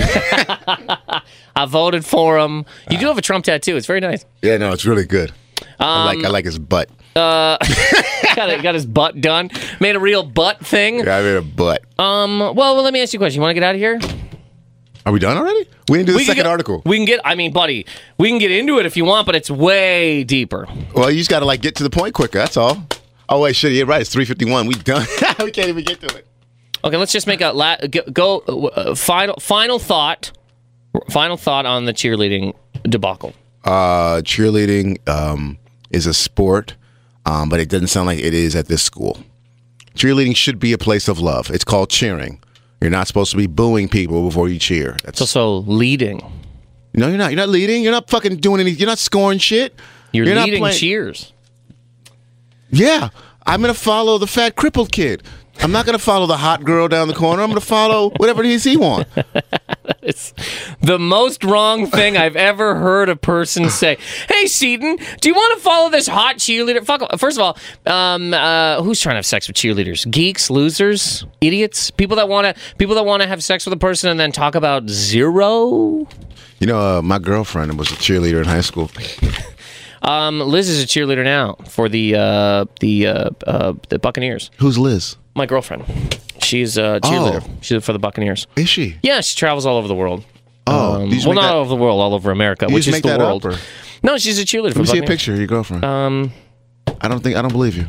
I voted for him. You do have a Trump tattoo. It's very nice. Yeah, no, it's really good. Um, I like I like his butt. Uh, got, got his butt done. Made a real butt thing. Yeah, I made a butt. Um. Well, well, let me ask you a question. You want to get out of here? Are we done already? We didn't do the we second get, article. We can get. I mean, buddy, we can get into it if you want, but it's way deeper. Well, you just got to like get to the point quicker. That's all. Oh wait, shit. You're right. It's three fifty-one. We done. We can't even get to it. Okay, let's just make a la- go uh, final final thought. Final thought on the cheerleading debacle. Uh, cheerleading um, is a sport, um, but it doesn't sound like it is at this school. Cheerleading should be a place of love. It's called cheering. You're not supposed to be booing people before you cheer. That's it's also leading. No, you're not. You're not leading. You're not fucking doing anything. You're not scoring shit. You're, you're leading not playing- cheers. Yeah, I'm gonna follow the fat crippled kid. I'm not going to follow the hot girl down the corner. I'm going to follow whatever it is he wants. It's the most wrong thing I've ever heard a person say. Hey, Seaton, do you want to follow this hot cheerleader? Fuck. First of all, um, uh, who's trying to have sex with cheerleaders? Geeks, losers, idiots, people that want to people that want to have sex with a person and then talk about zero. You know, uh, my girlfriend was a cheerleader in high school. Um, Liz is a cheerleader now for the uh, the uh, uh, the Buccaneers. Who's Liz? My girlfriend. She's a cheerleader. Oh. She's for the Buccaneers. Is she? Yeah, she travels all over the world. Oh, um, well, not that, all over the world, all over America, you which just is make the that world. Up, or? No, she's a cheerleader. Let for me see Buccaneers. a picture of your girlfriend. Um, I don't think I don't believe you.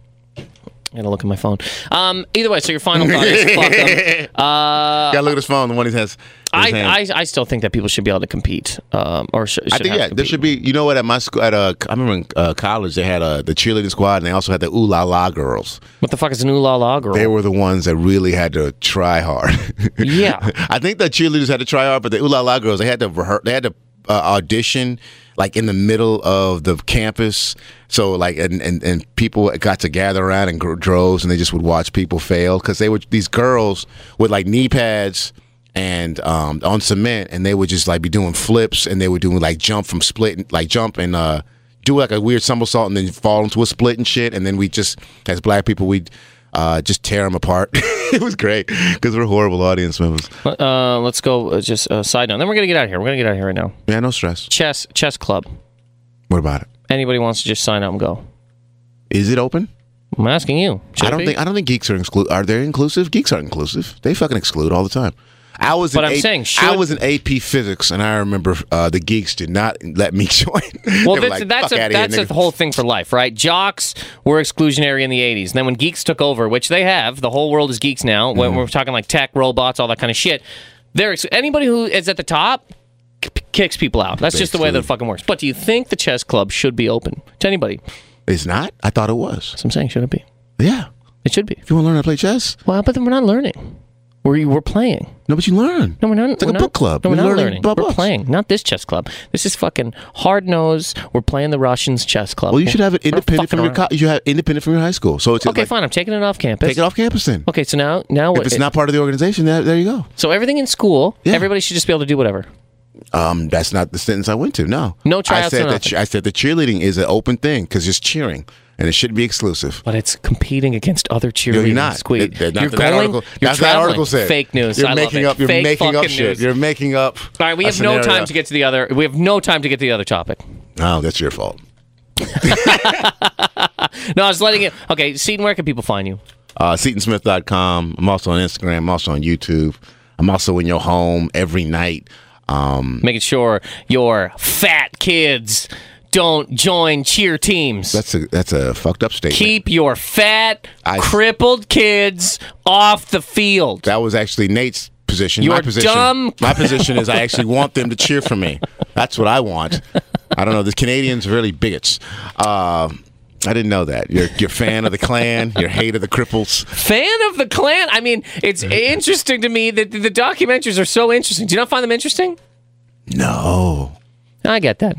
I gotta look at my phone. Um, either way, so your final thought is fuck them. Uh, gotta look at his phone. The one he has. I, I I still think that people should be able to compete. Um, or sh- should I think have yeah, to there should be. You know what? At my school, at uh, I remember in uh, college, they had uh, the cheerleading squad, and they also had the ooh la la girls. What the fuck is an ooh la la girl? They were the ones that really had to try hard. Yeah, I think the cheerleaders had to try hard, but the ooh la la girls, they had to rehearse, they had to uh, audition like in the middle of the campus. So like, and, and, and people got to gather around in gr- droves, and they just would watch people fail because they were these girls with like knee pads and um, on cement, and they would just like be doing flips, and they would do like jump from split, like jump and uh, do like a weird somersault, and then fall into a split and shit. And then we just, as black people, we'd uh, just tear them apart. It was great because we're horrible audience members. Uh, let's go. Uh, just a uh, side note. Then we're gonna get out of here. We're gonna get out of here right now. Yeah, no stress. Chess chess club. What about it? Anybody wants to just sign up and go? Is it open? I'm asking you. Should I don't think I don't think geeks are inclusive. Are they inclusive? Geeks aren't inclusive. They fucking exclude all the time. I was but in I'm A- saying should... I was in A P physics, and I remember uh, the geeks did not let me join. Well, that's like, that's, a, that's here, a whole thing for life, right? Jocks were exclusionary in the eighties, and then when geeks took over, which they have, the whole world is geeks now. Mm-hmm. When we're talking like tech, robots, all that kind of shit. They're anybody who is at the top k- kicks people out. That's just the way that it fucking works. But do you think the chess club should be open to anybody? It's not? I thought it was. So I'm saying, should it be? Yeah. It should be. If you want to learn how to play chess? Well, but then we're not learning. We're, we're playing. No, but you learn. No, we're not. It's like we're a not, book club. No, we're You're not learning learning. about We're books. playing. Not this chess club. This is fucking hard nose. We're playing the Russians chess club. Well, you should have it We're independent from fucking your co- you should have independent from your high school. So it's Okay, like, fine. I'm taking it off campus. take it off campus then. Okay, so now, now If it's not part of the organization, there, there you go. So everything in school, Yeah. everybody should just be able to do whatever. Um, that's not the sentence I went to. No, No I tryouts said or that. nothing. I said the cheerleading is an open thing because it's cheering and it shouldn't be exclusive. But it's competing against other No, cheerleading you're not. squeak. That- that- You're that going. article, you're that's that traveling. article said. Fake news. You're I making love up. it. You're Fake making up fucking shit. news. You're making up. All right, we a have no scenario. time to get to the other. We have no time to get to the other topic. Oh, that's your fault. No, I was letting it. Okay, Seton, where can people find you? Uh, Seton Smith dot com. I'm also on Instagram. I'm also on YouTube. I'm also in your home every night. Um, Making sure your fat kids don't join cheer teams. that's a that's a fucked up statement. Keep your fat, I- crippled kids off the field. That was actually Nate's position. You're my position, dumb. My position is I actually want them to cheer for me. That's what I want. I don't know. The Canadians are really bigots. Uh, I didn't know that. You're you're a fan of the Klan. You're hate of the cripples. Fan of the Klan? I mean, it's interesting to me that the documentaries are so interesting. Do you not find them interesting? No, I get that.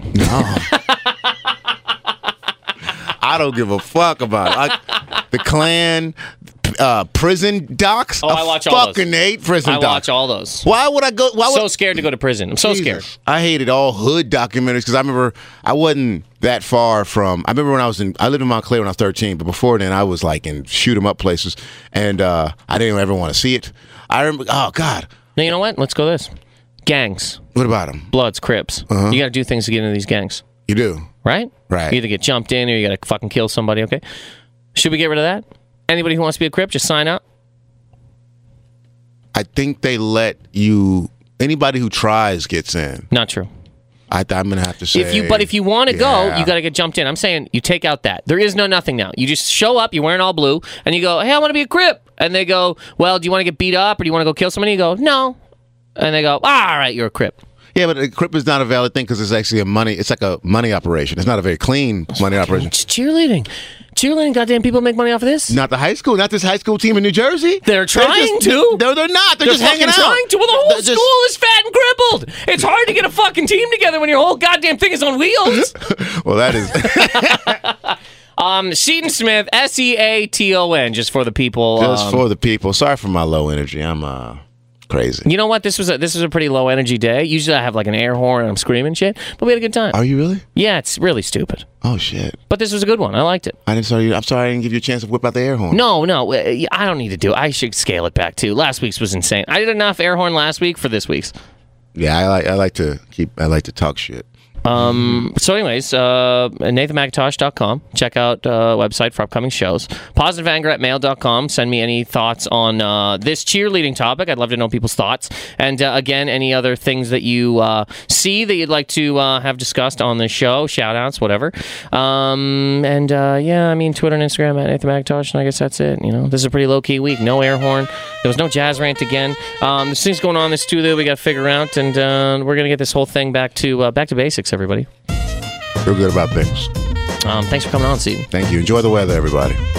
I don't give a fuck about it. I, the Klan, uh, prison docs. Oh, I watch all those. fucking hate prison I docs. watch all those. Why would I go? Why would So scared to go to prison. I'm so Jesus. scared. I hated all hood documentaries because I remember I wasn't that far from. I remember when I was in. I lived in Montclair when I was thirteen, but before then I was like in shoot 'em up places, and uh, I didn't ever want to see it. I remember. Oh God. Now, you know what? Let's go this. Gangs. What about them? Bloods, Crips. Uh-huh. You got to do things to get into these gangs, You do. right? Right. You either get jumped in or you got to fucking kill somebody, okay? Should we get rid of that? Anybody who wants to be a Crip, just sign up. I think they let you. Anybody who tries gets in. Not true. I, I'm gonna have to say. If you, but if you want to go, yeah. you got to get jumped in. I'm saying you take out that. There is no nothing now. You just show up. You're wearing all blue, and you go, "Hey, I want to be a Crip." And they go, "Well, do you want to get beat up or do you want to go kill somebody?" You go, "No." And they go, ah, "All right, you're a Crip." Yeah, but a Crip is not a valid thing because it's actually a money. It's like a money operation. It's not a very clean money operation. It's cheerleading. Cheerleading, goddamn people make money off of this. Not the high school. Not this high school team in New Jersey. They're trying just, to. No, they're not. They're, They're just hanging fucking out. trying to. Well, the whole They're just- school is fat and crippled. It's hard to get a fucking team together when your whole goddamn thing is on wheels. Well, that is um, Seton Smith, S E A T O N, just for the people. just um, for the people. Sorry for my low energy. I'm uh crazy. You know what? This was a, this was a pretty low energy day. Usually I have like an air horn and I'm screaming shit, but we had a good time. Are you really? Yeah, it's really stupid. Oh shit! But this was a good one. I liked it. I didn't. Sorry. I'm sorry. I didn't give you a chance to whip out the air horn. No, no, uh, I don't need to do it. I should scale it back too. Last week's was insane. I did enough air horn last week for this week's. Yeah, I like. I like to keep. I like to talk shit. Um, so anyways, uh, Nathan Macintosh dot com. Check out uh, website for upcoming shows. Positive Anger at mail dot com. Send me any thoughts on uh, this cheerleading topic. I'd love to know people's thoughts. And uh, again, any other things that you uh, see that you'd like to uh, have discussed on the show, shout outs, whatever. Um, and uh, yeah, I mean, Twitter and Instagram at Nathan Macintosh, and I guess that's it. You know, this is a pretty low key week. No air horn. There was no jazz rant again. Um, there's things going on in this too that we got to figure out, and uh, we're gonna get this whole thing back to uh, back to basics. Everybody. Feel good about things. Um, thanks for coming on, Seton. Thank you. Enjoy the weather, everybody.